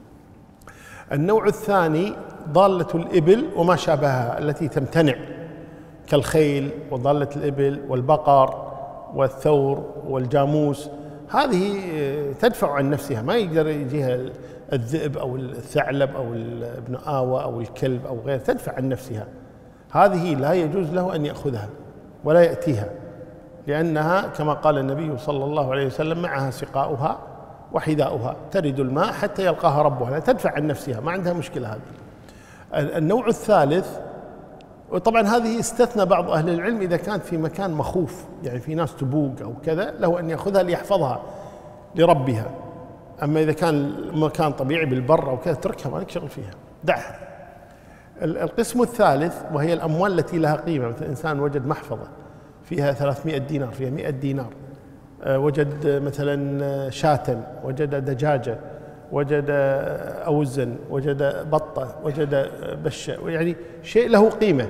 النوع الثاني ضالة الإبل وما شابهها التي تمتنع، كالخيل وضالة الإبل والبقر والثور والجاموس، هذه تدفع عن نفسها، ما يقدر يجيها الذئب أو الثعلب أو ابن آوى أو الكلب أو غيره، تدفع عن نفسها. هذه لا يجوز له أن يأخذها ولا يأتيها، لأنها كما قال النبي صلى الله عليه وسلم: معها سقاؤها وحذاؤها، ترد الماء حتى يلقاها ربها، لا تدفع عن نفسها، ما عندها مشكلة هذه. النوع الثالث، وطبعا هذه استثنى بعض أهل العلم إذا كانت في مكان مخوف، يعني في ناس تبوق أو كذا، له أن يأخذها ليحفظها لربها. أما إذا كان مكان طبيعي بالبر أو كذا، تركها، ما لك شغل فيها، دعها. القسم الثالث وهي الأموال التي لها قيمة، مثل إنسان وجد محفظة فيها 300 دينار، فيها 100 دينار، وجد مثلا شاة، وجد دجاجة، وجد أوزن، وجد بطة، وجد بشة، يعني شيء له قيمة.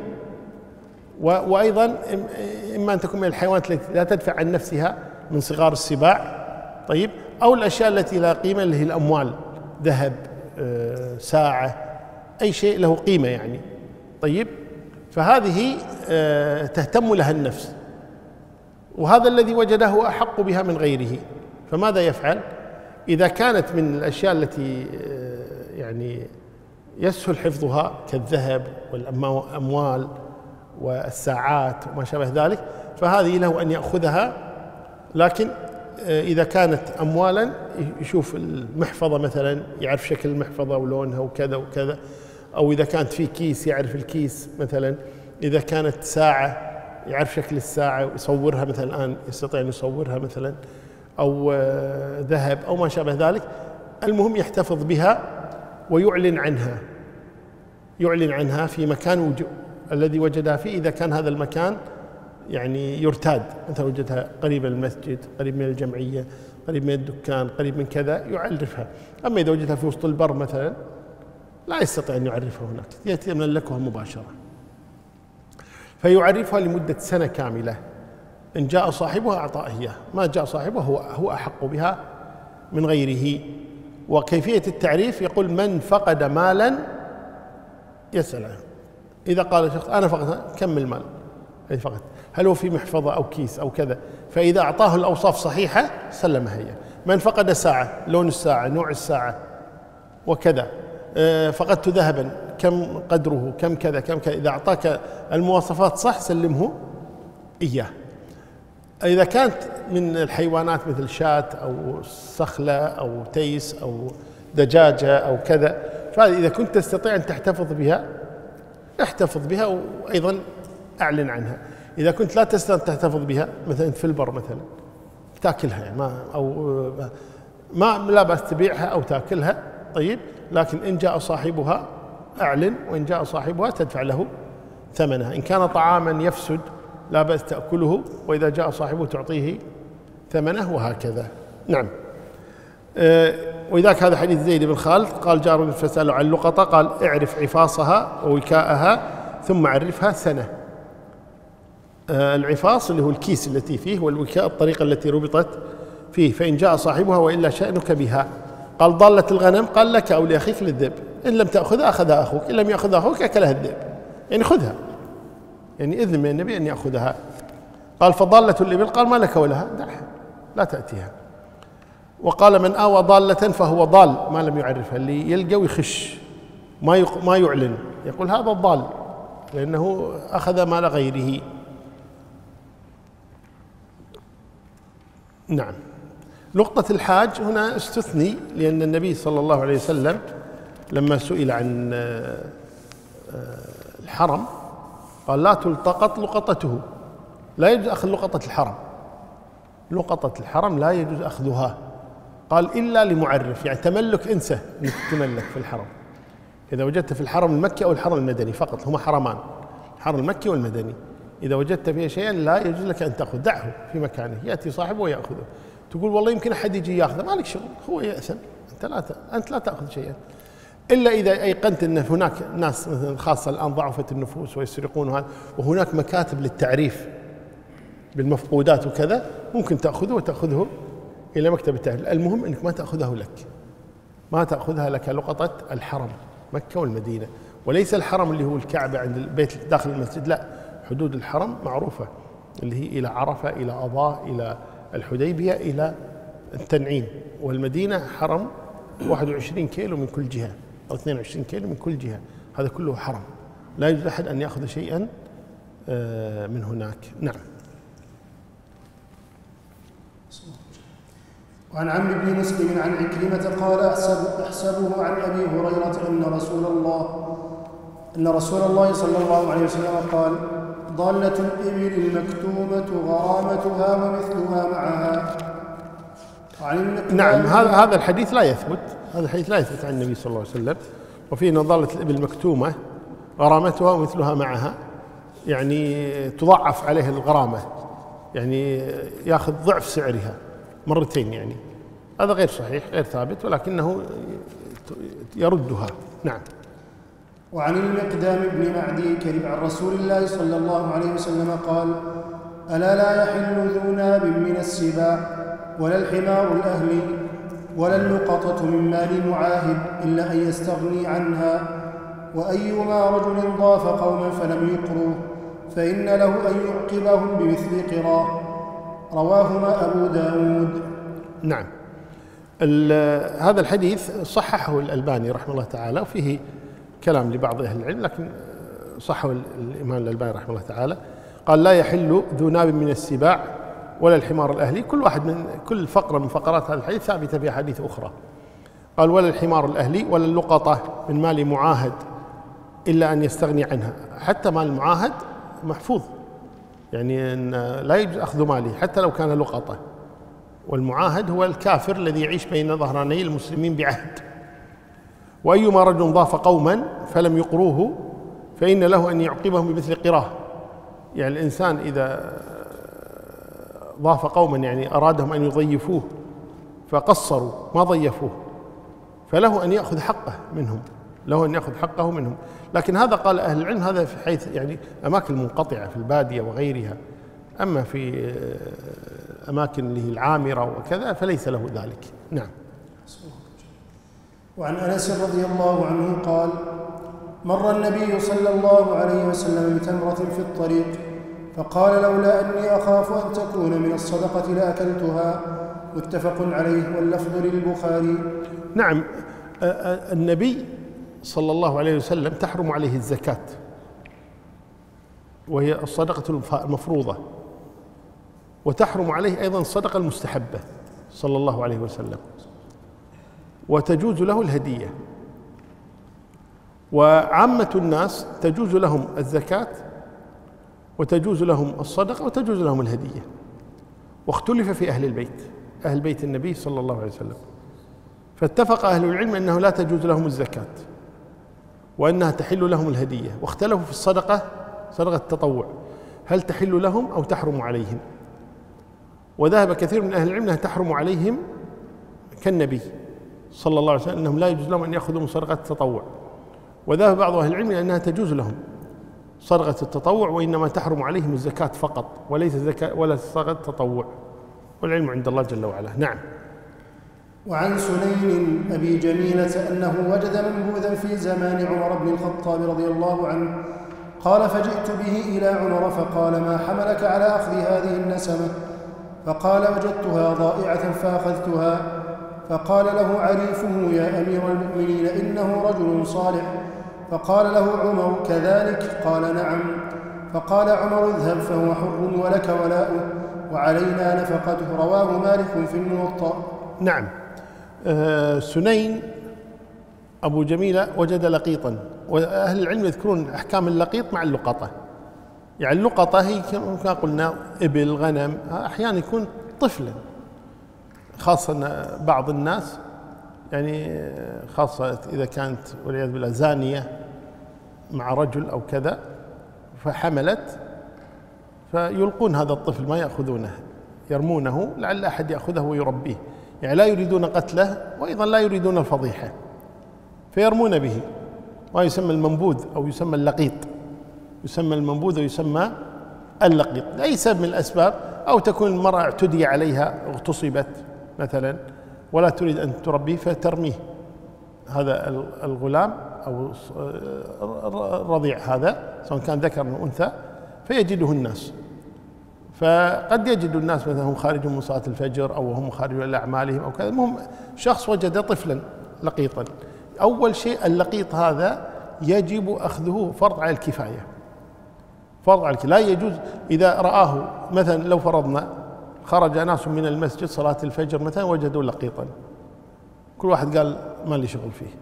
وأيضا إما أن تكون من الحيوانات التي لا تدفع عن نفسها من صغار السباع، طيب، أو الأشياء التي لا قيمة اللي هي الأموال، ذهب، ساعة، أي شيء له قيمة يعني، طيب، فهذه تهتم لها النفس، وهذا الذي وجده أحق بها من غيره. فماذا يفعل؟ إذا كانت من الأشياء التي يعني يسهل حفظها كالذهب والأموال والساعات وما شابه ذلك، فهذه له أن يأخذها. لكن إذا كانت أموالا، يشوف المحفظة مثلا، يعرف شكل المحفظة ولونها وكذا وكذا، أو إذا كانت في كيس يعرف الكيس مثلا، إذا كانت ساعة يعرف شكل الساعة ويصورها مثلا، الآن يستطيع أن يصورها مثلا، أو ذهب أو ما شابه ذلك. المهم يحتفظ بها ويعلن عنها، يعلن عنها في مكان الذي وجدها فيه، إذا كان هذا المكان يعني يرتاد، مثلا وجدها قريب من المسجد، قريب من الجمعية، قريب من الدكان، قريب من كذا، يعرفها. أما إذا وجدها في وسط البر مثلا لا يستطيع أن يعرفها هناك، يتملكها مباشرة. فيعرفها لمدة سنة كاملة، إن جاء صاحبها أعطاه إياه، ما جاء صاحبها هو أحق بها من غيره. وكيفية التعريف يقول: من فقد مالا يسأل عنه. إذا قال شخص: أنا فقدت، كم المال الذي فقدت؟ هل هو في محفظة أو كيس أو كذا؟ فإذا أعطاه الأوصاف صحيحة سلمها هي. من فقد ساعة، لون الساعة، نوع الساعة وكذا. فقدت ذهبا، كم قدره، كم كذا كم كذا. إذا أعطاك المواصفات صح سلمه إياه. إذا كانت من الحيوانات مثل شاة أو صخلة أو تيس أو دجاجة أو كذا، فإذا كنت تستطيع أن تحتفظ بها احتفظ بها، وأيضا أعلن عنها. إذا كنت لا تستطيع أن تحتفظ بها، مثلا في البر مثلا تأكلها يعني، ما لا بأس تبيعها أو تأكلها، طيب، لكن إن جاء صاحبها أعلن، وإن جاء صاحبها تدفع له ثمنها. إن كان طعاما يفسد لا بأس تأكله، وإذا جاء صاحبه تعطيه ثمنه، وهكذا. نعم. وإذاك هذا حديث زيد بن خالد قال: جار فسأله عن لقطة، قال: اعرف عفاصها ووكاءها ثم عرفها سنة. العفاص اللي هو الكيس التي فيه، والوكاء الطريقة التي ربطت فيه. فإن جاء صاحبها وإلا شأنك بها. قال: ضالة الغنم، قال: لك أو لأخيك للذئب، إن لم تأخذها أخذها أخوك، إن لم يأخذها أخوك أكلها الذئب، يعني خذها، يعني إذن من النبي أن يأخذها. قال: فضالة الإبل، قال: ما لك ولها، دعها لا تأتيها. وقال: من آوى ضالة فهو ضال، ما لم يعرفها، اللي يلقى ويخش ما يعلن، يقول هذا الضال لأنه أخذ مال غيره. نعم. لقطة الحاج هنا استثني، لأن النبي صلى الله عليه وسلم لما سئل عن الحرم قال: لا تلتقط لقطته، لا يجوز أخذ لقطة الحرم، لقطة الحرم لا يجوز أخذها. قال: إلا لمعرف، يعني تملك، انسى أنك تملك في الحرم. إذا وجدت في الحرم المكي أو الحرم المدني فقط، هما حرمان، الحرم المكي والمدني، إذا وجدت فيه شيئا لا يجوز لك أن تأخذ، دعه في مكانه، يأتي صاحبه ويأخذه. تقول والله يمكن أحد يجي يأخذه، ما لك شغل، هو يأثم، أنت لا تأخذ شيئا، إلا إذا أيقنت أن هناك ناس مثلا خاصة الآن ضعفت النفوس ويسرقون هذا، وهناك مكاتب للتعريف بالمفقودات وكذا، ممكن تأخذه وتأخذه إلى مكتب التعريف. المهم أنك ما تأخذه لك، ما تأخذها لك لقطة الحرم مكة والمدينة، وليس الحرم اللي هو الكعبة عند البيت داخل المسجد، لا، حدود الحرم معروفة اللي هي إلى عرفة، إلى أضاء، إلى الحديبية، إلى التنعيم. والمدينة حرم 21 كيلو من كل جهة أو 22 كيلو من كل جهة، هذا كله حرم، لا يجوز أحد أن يأخذ شيئا من هناك. نعم. وعن عمرو بن مسلم عن عكرمة قال: أحسبه عن أبي هريرة أن رسول الله صلى الله عليه وسلم قال: ضالة الإبل المكتومة غرامتها ومثلها معها. نعم. هذا الحديث لا يثبت، هذا الحديث لا يثبت عن النبي صلى الله عليه وسلم. وفيه أن ضالة الإبل مكتومة غرامتها ومثلها معها، يعني تضعف عليه الغرامة، يعني يأخذ ضعف سعرها مرتين، يعني هذا غير صحيح، غير ثابت، ولكنه يردها. نعم. وعن المقدام بن معدي كرب عن رسول الله صلى الله عليه وسلم قال: ألا لا يحل ذو ناب من السباع ولا الحمار الأهلي ولا اللقطة من مال معاهد إلا أن يستغني عنها، وأيما رجل ضاف قوما فلم يقروه فإن له أن يعقبهم بمثل قراه. رواهما أبو داود. نعم. هذا الحديث صححه الألباني رحمه الله تعالى، وفيه كلام لبعض أهل العلم، لكن صحه الإمام الألباني رحمه الله تعالى. قال: لا يحل ذو ناب من السباع ولا الحمار الأهلي. كل فقرة من فقرات هذا الحديث ثابتة في أحاديث أخرى. قال: ولا الحمار الأهلي ولا اللقطة من مال معاهد إلا أن يستغني عنها. حتى مال المعاهد محفوظ، يعني أن لا يجوز أخذ ماله حتى لو كان لقطة. والمعاهد هو الكافر الذي يعيش بين ظهراني المسلمين بعهد. وأيما رجل ضاف قوما فلم يقروه فإن له أن يعقبهم بمثل قراه. يعني الإنسان إذا ضاف قوما يعني أرادهم أن يضيفوه فقصروا ما ضيفوه، فله أن يأخذ حقه منهم، له أن يأخذ حقه منهم. لكن هذا قال أهل العلم هذا في حيث يعني أماكن منقطعة في البادية وغيرها، أما في أماكن اللي هي العامرة وكذا فليس له ذلك. نعم. وعن أنس رضي الله عنه قال: مر النبي صلى الله عليه وسلم بتمرة في الطريق فقال: لولا أني أخاف أن تكون من الصدقة لأكلتها. متفق عليه واللفظ للبخاري. نعم، النبي صلى الله عليه وسلم تحرم عليه الزكاة، وهي الصدقة المفروضة، وتحرم عليه أيضا الصدقة المستحبة صلى الله عليه وسلم، وتجوز له الهدية. وعامة الناس تجوز لهم الزكاة وتجوز لهم الصدقة وتجوز لهم الهدية. واختلف في أهل البيت، أهل بيت النبي صلى الله عليه وسلم، فاتفق أهل العلم أنه لا تجوز لهم الزكاة وأنها تحل لهم الهدية. واختلفوا في الصدقة، صدقة التطوع، هل تحل لهم أو تحرم عليهم. وذهب كثير من أهل العلم أنها تحرم عليهم كالنبي صلى الله عليه وسلم، أنهم لا يجوز لهم أن يأخذوا من صدقة التطوع. وذهب بعض أهل العلم أنها تجوز لهم صدقة التطوع، وإنما تحرم عليهم الزكاة فقط وليس زكاة ولا صدقة التطوع، والعلم عند الله جل وعلا. نعم. وعن سليم أبي جميلة أنه وجد منبوذا في زمان عمر بن الخطاب رضي الله عنه قال: فجئت به إلى عمر فقال: ما حملك على أخذ هذه النسمة؟ فقال: وجدتها ضائعة فأخذتها. فقال له عريفه: يا أمير المؤمنين إنه رجل صالح. فقال له عمر: كذلك؟ قال: نعم. فقال عمر: اذهب فهو حر ولك ولاؤه وعلينا نفقته. رواه مالك في الموطأ. نعم. سنين أبو جميلة وجد لقيطا، وأهل العلم يذكرون أحكام اللقيط مع اللقطة. يعني اللقطة هي كما قلنا إبل، غنم، أحيانا يكون طفلا، خاصة بعض الناس يعني خاصة إذا كانت والعياذ بالله زانية مع رجل أو كذا فحملت، فيلقون هذا الطفل ما يأخذونه، يرمونه لعل أحد يأخذه ويربيه. يعني لا يريدون قتله وأيضا لا يريدون الفضيحة، فيرمون به، ويسمى المنبوذ أو يسمى اللقيط، يسمى المنبوذ ويسمى اللقيط لأي سبب من الأسباب، أو تكون المرأة اعتدي عليها اغتصبت مثلا ولا تريد أن تربيه فترميه هذا الغلام أو الرضيع هذا سواء كان ذكر أو أنثى، فيجده الناس. فقد يجد الناس مثلا هم خارجون من صلاة الفجر أو هم خارجون إلى أعمالهم أو كذا، المهم شخص وجد طفلا لقيطا. أول شيء اللقيط هذا يجب أخذه فرض على الكفاية، فرض على الكفاية. لا يجوز إذا رآه مثلا، لو فرضنا خرج ناس من المسجد صلاة الفجر مثلا وجدوا لقيطا، كل واحد قال ما لي شغل فيه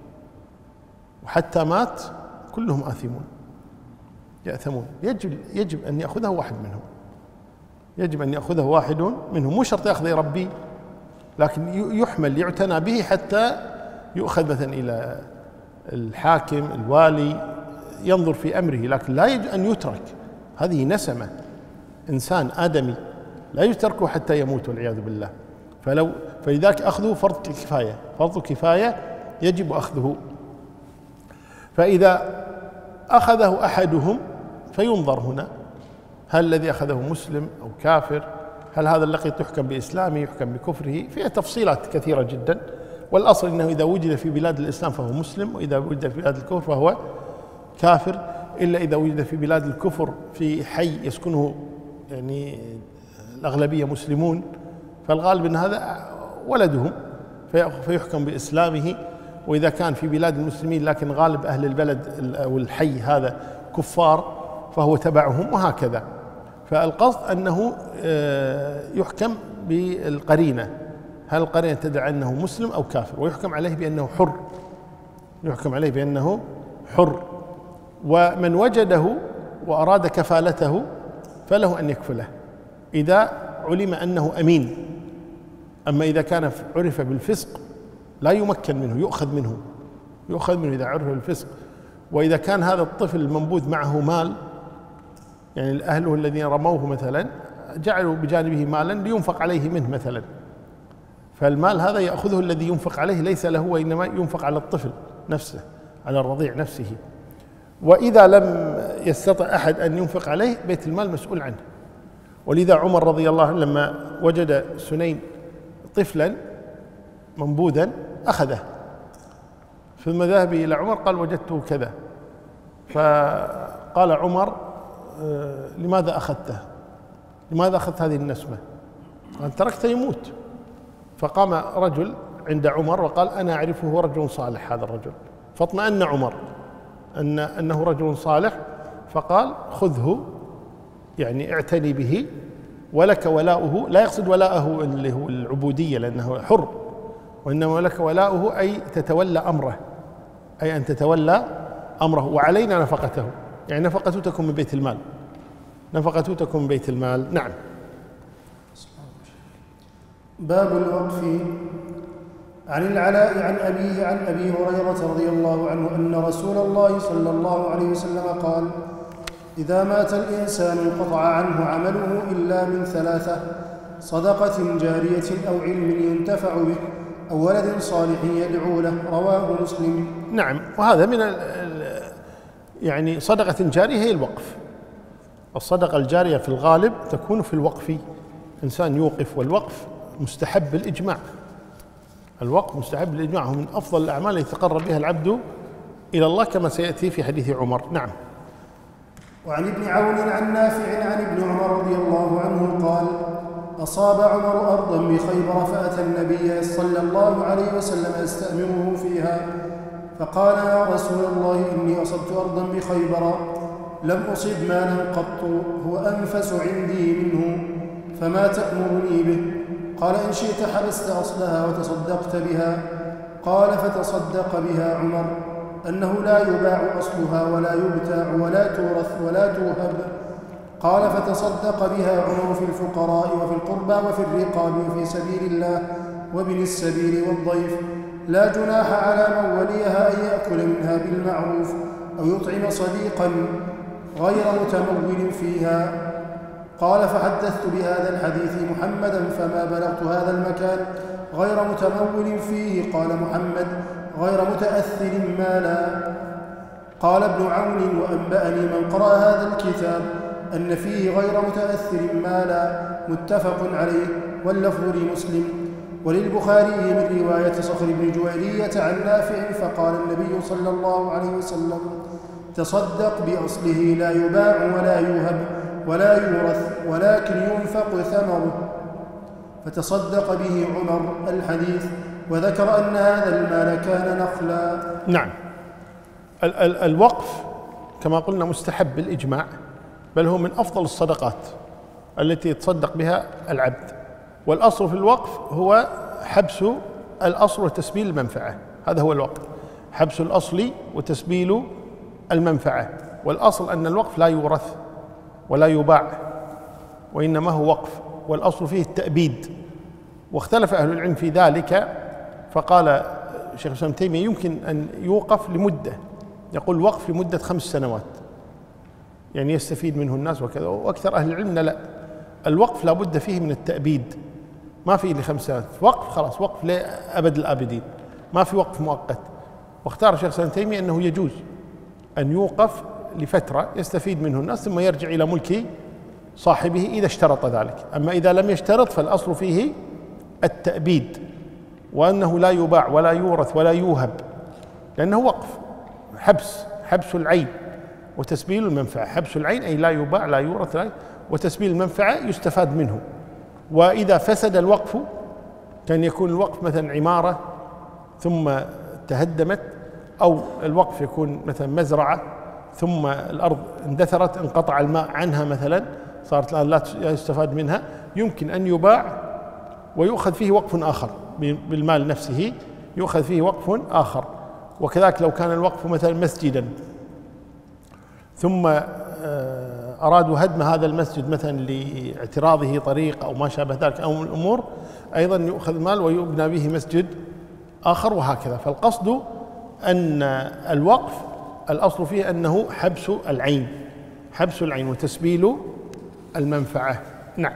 وحتى مات، كلهم آثمون يأثمون. يجب أن يأخذه واحد منهم، يجب أن يأخذه واحد منهم، مو شرط يأخذ يربيه، لكن يحمل يعتنى به حتى يؤخذ مثلا إلى الحاكم الوالي ينظر في أمره، لكن لا يجب أن يترك. هذه نسمة، إنسان آدمي لا يتركه حتى يموت والعياذ بالله. فلذلك أخذه فرض كفاية، فرض كفاية يجب أخذه. فإذا أخذه أحدهم فينظر هنا هل الذي أخذه مسلم أو كافر، هل هذا اللقيط يحكم بإسلامه يحكم بكفره، فيها تفصيلات كثيرة جدا. والأصل أنه إذا وجد في بلاد الإسلام فهو مسلم، وإذا وجد في بلاد الكفر فهو كافر، إلا إذا وجد في بلاد الكفر في حي يسكنه يعني الأغلبية مسلمون، فالغالب أن هذا ولدهم فيحكم بإسلامه. وإذا كان في بلاد المسلمين لكن غالب أهل البلد أو الحي هذا كفار فهو تبعهم، وهكذا. فالقصد أنه يحكم بالقرينة، هل القرينة تدعي أنه مسلم أو كافر، ويحكم عليه بأنه حر، يحكم عليه بأنه حر. ومن وجده وأراد كفالته فله أن يكفله إذا علم أنه أمين. أما إذا كان عرف بالفسق لا يمكن منه، يؤخذ منه إذا عرف بالفسق. وإذا كان هذا الطفل المنبوذ معه مال، يعني أهله الذين رموه مثلا جعلوا بجانبه مالا لينفق عليه منه مثلا، فالمال هذا يأخذه الذي ينفق عليه ليس له، وإنما ينفق على الطفل نفسه، على الرضيع نفسه. وإذا لم يستطع أحد أن ينفق عليه بيت المال مسؤول عنه. ولذا عمر رضي الله عنه لما وجد سنين طفلا منبوذا أخذه، ثم ذهب إلى عمر قال وجدته كذا، فقال عمر لماذا أخذته؟ لماذا أخذت هذه النسمة؟ قال تركته يموت. فقام رجل عند عمر وقال أنا أعرفه رجل صالح هذا الرجل، فاطمأن عمر أنه رجل صالح، فقال خذه، يعني اعتني به، ولك ولاؤه. لا يقصد ولاءه اللي هو العبودية لأنه حر، وإنما لك ولاؤه أي تتولى أمره، أي أن تتولى أمره، وعلينا نفقته، يعني نفقته تكون من بيت المال، نفقته تكون من بيت المال. نعم. باب الوقف. عن العلاء عن أبيه عن أبي هريرة رضي الله عنه أن رسول الله صلى الله عليه وسلم قال: إذا مات الإنسان انقطع عنه عمله إلا من ثلاثة: صدقة جارية أو علم ينتفع به أو ولد صالح يدعو له. رواه مسلم. نعم. وهذا من يعني صدقة جارية هي الوقف. الصدقة الجارية في الغالب تكون في الوقف، إنسان يوقف، والوقف مستحب بالإجماع. الوقف مستحب بالإجماع، هو من أفضل الأعمال التي يتقرب بها العبد إلى الله كما سيأتي في حديث عمر. نعم. وعن ابن عون عن نافع عن ابن عمر رضي الله عنه قال: أصاب عمر أرضا بخيبر فأتى النبي صلى الله عليه وسلم يستأمره فيها، فقال: يا رسول الله إني أصبت أرضا بخيبر لم أصب مالا قط هو أنفس عندي منه، فما تأمرني به؟ قال: إن شئت حبست أصلها وتصدقت بها. قال: فتصدق بها عمر أنه لا يباع أصلها ولا يبتاع ولا تورث ولا توهب. قال: فتصدق بها عمر في الفقراء وفي القربى وفي الرقاب وفي سبيل الله وابن السبيل والضيف. لا جناح على من وليها أن يأكل منها بالمعروف أو يطعم صديقا غير متمول فيها. قال: فحدثت بهذا الحديث محمدا فما بلغت هذا المكان غير متمول فيه. قال محمد: غير متأثر مالا. قال ابن عون: وأنبأني من قرأ هذا الكتاب أن فيه غير متأثر مالا، متفق عليه، واللفظ لمسلم. وللبخاري من رواية صخر بن جويرية عن نافع فقال النبي صلى الله عليه وسلم: تصدق بأصله لا يباع ولا يوهب ولا يورث ولكن ينفق ثمره. فتصدق به عمر. الحديث. وذكر أن هذا المال كان نخلا. نعم. الوقف كما قلنا مستحب بالإجماع، بل هو من أفضل الصدقات التي يتصدق بها العبد. والأصل في الوقف هو حبس الأصل وتسبيل المنفعة، هذا هو الوقف، حبس الأصل وتسبيل المنفعة. والأصل أن الوقف لا يورث ولا يباع، وإنما هو وقف، والأصل فيه التأبيد. واختلف أهل العلم في ذلك، فقال شيخ الإسلام ابن تيمية يمكن أن يوقف لمدة، يقول وقف لمدة 5 سنوات يعني يستفيد منه الناس وكذا. وأكثر أهل العلم لا، الوقف لا بد فيه من التأبيد، ما فيه ل5 سنوات، وقف خلاص، وقف لأبد الآبدين، ما في وقف مؤقت. واختار شيخ الإسلام ابن تيمية أنه يجوز أن يوقف لفترة يستفيد منه الناس ثم يرجع إلى ملك صاحبه إذا اشترط ذلك. أما إذا لم يشترط فالأصل فيه التأبيد، وأنه لا يباع ولا يورث ولا يوهب، لأنه وقف، حبس العين وتسبيل المنفعة. حبس العين أي لا يباع لا يورث وتسبيل المنفعة يستفاد منه. وإذا فسد الوقف كان يكون الوقف مثلا عمارة ثم تهدمت، أو الوقف يكون مثلا مزرعة ثم الأرض اندثرت انقطع الماء عنها مثلا، صارت الآن لا يستفاد منها، يمكن أن يباع ويؤخذ فيه وقف آخر بالمال نفسه، يؤخذ فيه وقف آخر. وكذلك لو كان الوقف مثلا مسجدا ثم أرادوا هدم هذا المسجد مثلا لاعتراضه طريق أو ما شابه ذلك أو من الأمور، أيضا يؤخذ مال ويبنى به مسجد آخر وهكذا. فالقصد أن الوقف الأصل فيه أنه حبس العين وتسبيل المنفعة. نعم.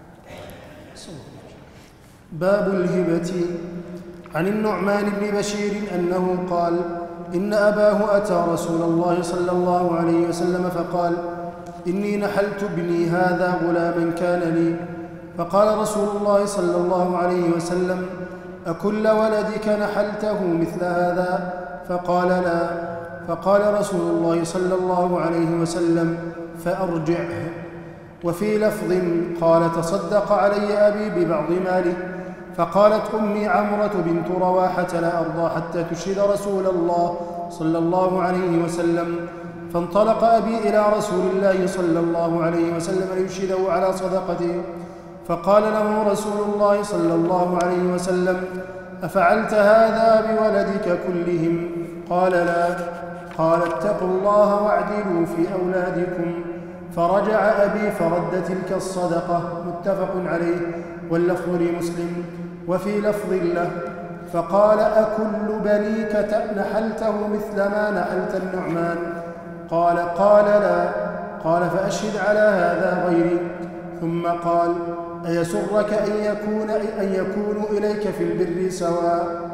باب الهبة. عن النعمان بن بشير أنه قال: إن أباه أتى رسول الله صلى الله عليه وسلم فقال: إني نحلت ابني هذا غلاما كان لي. فقال رسول الله صلى الله عليه وسلم: أكل ولدك نحلته مثل هذا؟ فقال: لا. فقال رسول الله صلى الله عليه وسلم: فأرجعه. وفي لفظ قال: تصدق علي أبي ببعض ماله. فقالت أمي عمرة بنت رواحة: لا أرضى حتى تشهد رسول الله صلى الله عليه وسلم. فانطلق أبي إلى رسول الله صلى الله عليه وسلم ليشهده على صدقته. فقال له رسول الله صلى الله عليه وسلم: أفعلت هذا بولدك كلهم؟ قال: لا. قال: اتقوا الله واعدلوا في أولادكم. فرجع أبي فرد تلك الصدقة. متفق عليه، واللفظ لمسلم. وفي لفظ له: فقال: أكل بنيك نحلته مثل ما نحلت النعمان؟ قال: لا. قال: فأشهد على هذا غيري. ثم قال: أيسرك أن يكونوا إليك في البر سواء؟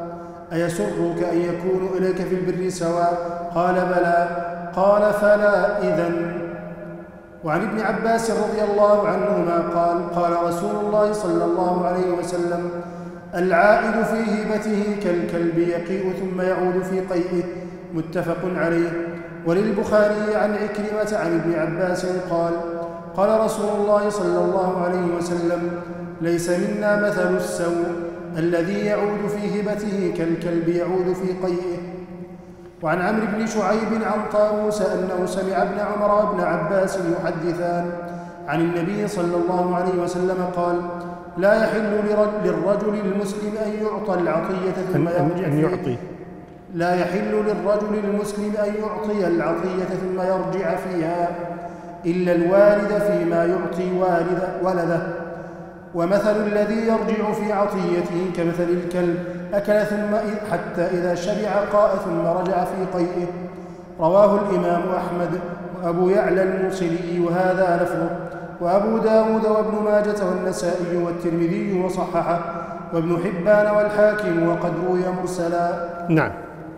قال: بلى. قال: فلا إذن. وعن ابن عباس رضي الله عنهما قال: قال رسول الله صلى الله عليه وسلم: العائد في هبته كالكلب يقيء ثم يعود في قيئه. متفق عليه. وللبخاري عن عكرمة عن ابن عباس قال: قال رسول الله صلى الله عليه وسلم: ليس منا مثل السوء الذي يعود في هبته كالكلب يعود في قيئه. وعن عمرو بن شعيب عن طاووس أنه سمع ابن عمر وابن عباس يحدثان عن النبي صلى الله عليه وسلم قال: لا يحل للرجل المسلم أن يعطي العطية ثم يرجع فيها إلا الوالد فيما يعطي ولده. ومثل الذي يرجع في عطيته كمثل الكلب أكل ثم حتى إذا شبع قاء ثم رجع في قيئه. رواه الإمام أحمد وأبو يعلى الموصلي وهذا لفظه، وأبو داود وابن ماجة والنسائي والترمذي وصححه، وابن حبان والحاكم، وقد روي مرسلا. نعم.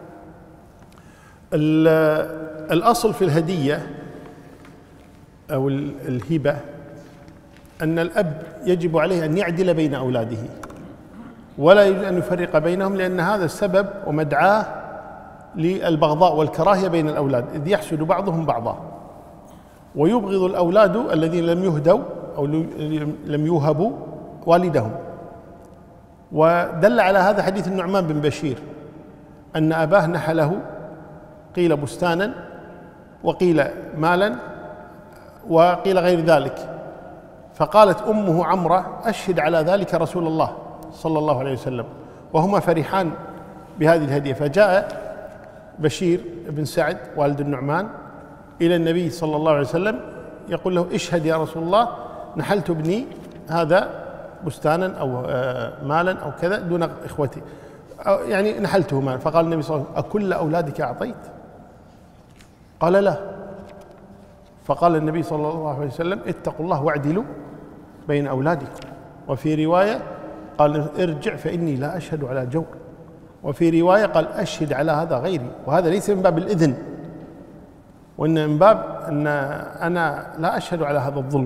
الأصل في الهدية أو الهبة أن الأب يجب عليه أن يعدل بين أولاده ولا يجوز أن يفرق بينهم، لأن هذا السبب ومدعاه للبغضاء والكراهية بين الأولاد، إذ يحسد بعضهم بعضا ويبغض الأولاد الذين لم يهدوا أو لم يوهبوا والدهم. ودل على هذا حديث النعمان بن بشير أن أباه نحله، قيل بستانا وقيل مالا وقيل غير ذلك. فقالت أمه عمرة: أشهد على ذلك رسول الله صلى الله عليه وسلم، وهما فرحان بهذه الهدية. فجاء بشير بن سعد والد النعمان إلى النبي صلى الله عليه وسلم يقول له: اشهد يا رسول الله، نحلت ابني هذا بستانا أو مالا أو كذا دون إخوتي، يعني نحلته مالا. فقال النبي صلى الله عليه وسلم: أكل أولادك أعطيت؟ قال: لا. فقال النبي صلى الله عليه وسلم: اتقوا الله واعدلوا بين أولادكم. وفي رواية قال: ارجع فإني لا أشهد على جور. وفي رواية قال: أشهد على هذا غيري. وهذا ليس من باب الإذن، وإن من باب أن أنا لا أشهد على هذا الظلم.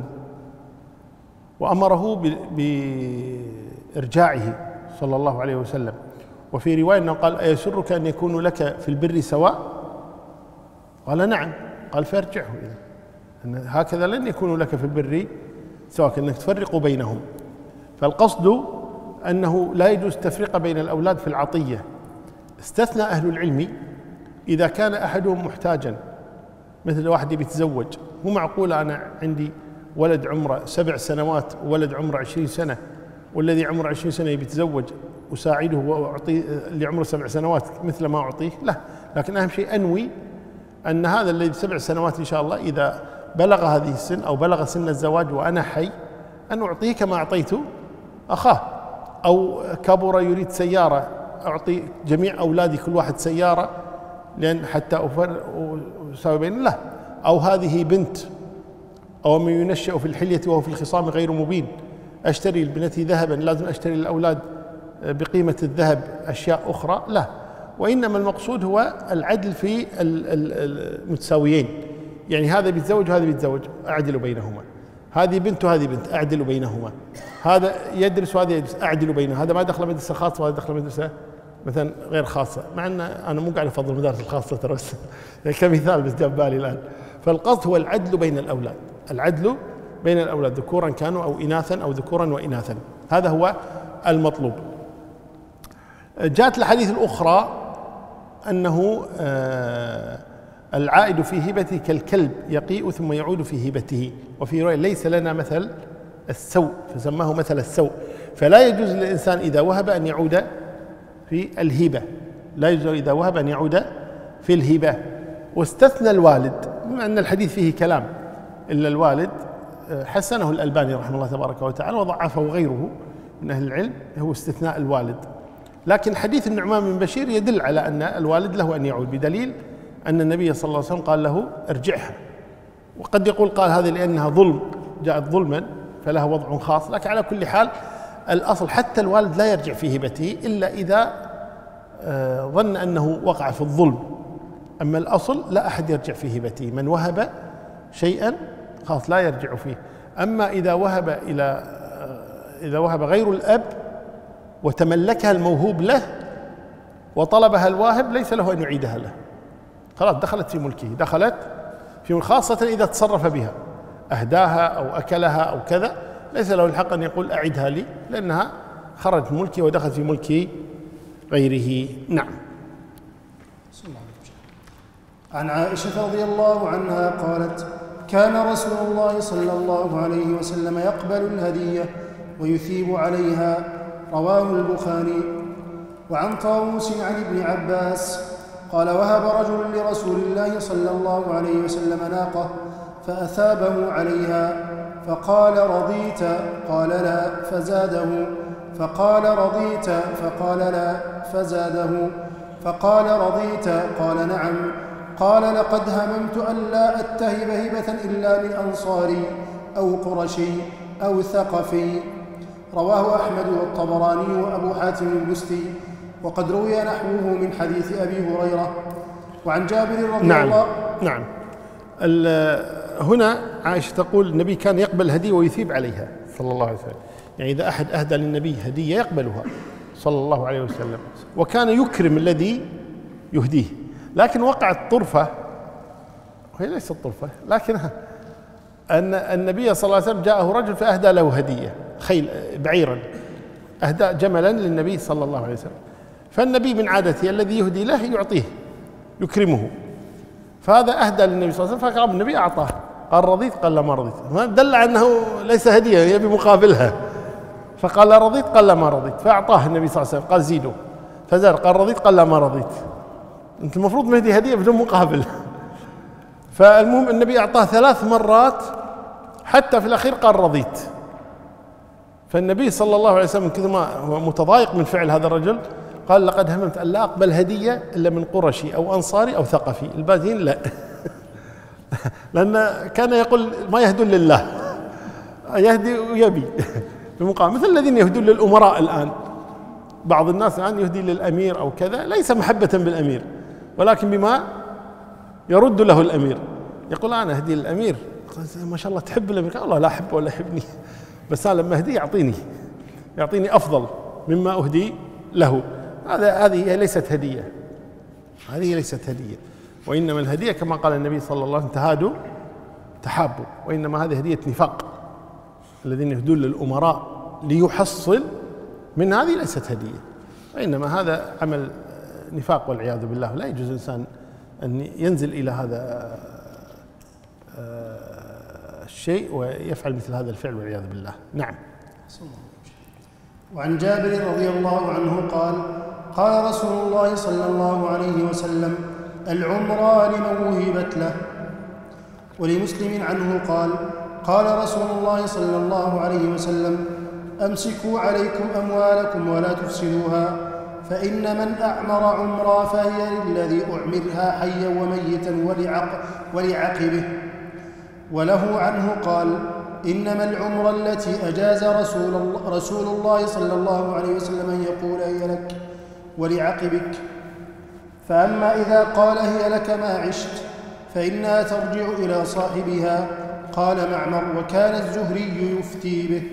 وأمره بإرجاعه صلى الله عليه وسلم. وفي رواية أنه قال: أيسرك أن يكون لك في البر سواء؟ قال: نعم. قال: فارجعه إذن، أن هكذا لن يكونوا لك في البر سواء، أنك تفرق بينهم. فالقصد أنه لا يجوز التفرقة بين الأولاد في العطية. استثنى أهل العلم إذا كان أحدهم محتاجا، مثل واحد بيتزوج، مو معقول أنا عندي ولد عمره 7 سنوات وولد عمره 20 سنة، والذي عمره 20 سنة يتزوج أساعده وأعطيه اللي عمره 7 سنوات مثل ما أعطيه؟ لا. لكن أهم شيء أنوي أن هذا الذي 7 سنوات إن شاء الله إذا بلغ هذه السن أو بلغ سن الزواج وأنا حي أن أعطيه كما أعطيت أخاه، أو كبر يريد سيارة أعطي جميع أولادي كل واحد سيارة لأن حتى أساوي بين الله، أو هذه بنت، أو من ينشأ في الحلية وهو في الخصام غير مبين، أشتري لبنتي ذهبا لازم أشتري للأولاد بقيمة الذهب أشياء أخرى، لا. وإنما المقصود هو العدل في المتساويين، يعني هذا بيتزوج وهذا بيتزوج أعدل بينهما، هذه بنت وهذه بنت أعدل بينهما، هذا يدرس وهذا يدرس أعدل بينهما، هذا ما دخل مدرسة خاصة وهذا دخل مدرسة مثلا غير خاصة، مع أن أنا مو قاعد أفضل المدارس الخاصة ترى بس كمثال بس جاب بالي الآن. فالقصد هو العدل بين الأولاد، العدل بين الأولاد ذكورا كانوا أو إناثا أو ذكورا وإناثا، هذا هو المطلوب. جاءت الحديث الأخرى أنه العائد في هبته كالكلب يقيء ثم يعود في هبته، وفي رواية ليس لنا مثل السوء فسماه مثل السوء، فلا يجوز للإنسان إذا وهب أن يعود في الهبة، لا يجوز إذا وهب أن يعود في الهبة. واستثنى الوالد، بما أن الحديث فيه كلام إلا الوالد حسنه الألباني رحمه الله تبارك وتعالى وضعفه غيره من أهل العلم، هو استثناء الوالد. لكن حديث النعمان بن بشير يدل على أن الوالد له أن يعود، بدليل أن النبي صلى الله عليه وسلم قال له ارجعها، وقد يقول قال هذه لأنها ظلم، جاءت ظلما فلها وضع خاص، لكن على كل حال الأصل حتى الوالد لا يرجع في هبته إلا إذا ظن أنه وقع في الظلم، أما الأصل لا أحد يرجع في هبته، من وهب شيئا خاص لا يرجع فيه. أما إذا وهب غير الأب وتملكها الموهوب له وطلبها الواهب ليس له أن يعيدها له، خلاص دخلت في ملكه، دخلت في، خاصة إذا تصرف بها أهداها أو أكلها أو كذا، ليس له الحق أن يقول أعدها لي لأنها خرجت من ملكي ودخلت في ملك غيره. نعم. عن عائشة رضي الله عنها قالت: كان رسول الله صلى الله عليه وسلم يقبل الهدية ويثيب عليها، رواه البخاري. وعن طاووس عن ابن عباس قال: وهب رجل لرسول الله صلى الله عليه وسلم ناقة فأثابه عليها، فقال: رضيت؟ قال: لا، فزاده، فقال: رضيت؟ فقال: لا، فزاده، فقال: رضيت؟ قال: نعم. قال: لقد هممت ألا أتهب هبة إلا لأنصاري أو قرشي أو ثقفي. رواه أحمد والطبراني وأبو حاتم البستي، وقد روي نحوه من حديث أبي هريرة. وعن جابر رضي الله. نعم. هنا عائشة تقول النبي كان يقبل الهدية ويثيب عليها صلى الله عليه وسلم، يعني إذا أحد أهدى للنبي هدية يقبلها صلى الله عليه وسلم، وكان يكرم الذي يهديه. لكن وقعت طرفة، وهي ليست طرفة، لكنها أن النبي صلى الله عليه وسلم جاءه رجل فأهدى له هدية، خيل بعيرا، أهدى جملا للنبي صلى الله عليه وسلم، فالنبي من عادته الذي يهدي له يعطيه يكرمه، فهذا أهدى للنبي صلى الله عليه وسلم، فقام النبي أعطاه، قال: رضيت؟ قال: لا، ما رضيت، دل على أنه ليس هدية يبي مقابلها، فقال: رضيت؟ قال: لا، ما رضيت، فأعطاه النبي صلى الله عليه وسلم، قال: زيدوا، فزاد، قال: رضيت؟ قال: لا، ما رضيت، أنت المفروض مهدي هدية بدون مقابل. فالمهم النبي أعطاه 3 مرات حتى في الأخير قال: رضيت. فالنبي صلى الله عليه وسلم كثر ما هو متضايق من فعل هذا الرجل قال: لقد هممت أن لا أقبل هدية إلا من قرشي أو أنصاري أو ثقفي، الباقيين لا. لأن كان يقول ما يهدون لله، يهدي ويبي بمقام، مثل الذين يهدون للأمراء الآن، بعض الناس الآن يهدي للأمير أو كذا، ليس محبة بالأمير ولكن بما يرد له الأمير، يقول: أنا أهدي للأمير، ما شاء الله تحب الأمير، قال: الله لا أحب ولا يحبني، بس أنا لما أهدي يعطيني أفضل مما أهدي له. هذه ليست هدية، هذه ليست هدية، وإنما الهدية كما قال النبي صلى الله عليه وسلم: تهادوا تحابوا، وإنما هذه هدية نفاق، الذين يهدون للأمراء ليحصل من هذه ليست هدية، وإنما هذا عمل نفاق والعياذ بالله. لا يجوز الإنسان أن ينزل إلى هذا الشيء ويفعل مثل هذا الفعل والعياذ بالله. نعم. وعن جابر رضي الله عنه قال: قال رسول الله صلى الله عليه وسلم: العمرة لمن وهبت له. ولمسلم عنه قال: قال رسول الله صلى الله عليه وسلم: أمسكوا عليكم أموالكم ولا تفسدوها، فإن من أعمر عمرا فهي للذي أعمرها حيا وميتا ولعقبه. وله عنه قال: إنما العمرة التي أجاز رسول الله صلى الله عليه وسلم أن يقول هي لك ولعقبك، فأما إذا قال هي لك ما عشت فإنها ترجع إلى صاحبها. قال معمر: وكان الزهري يفتي به.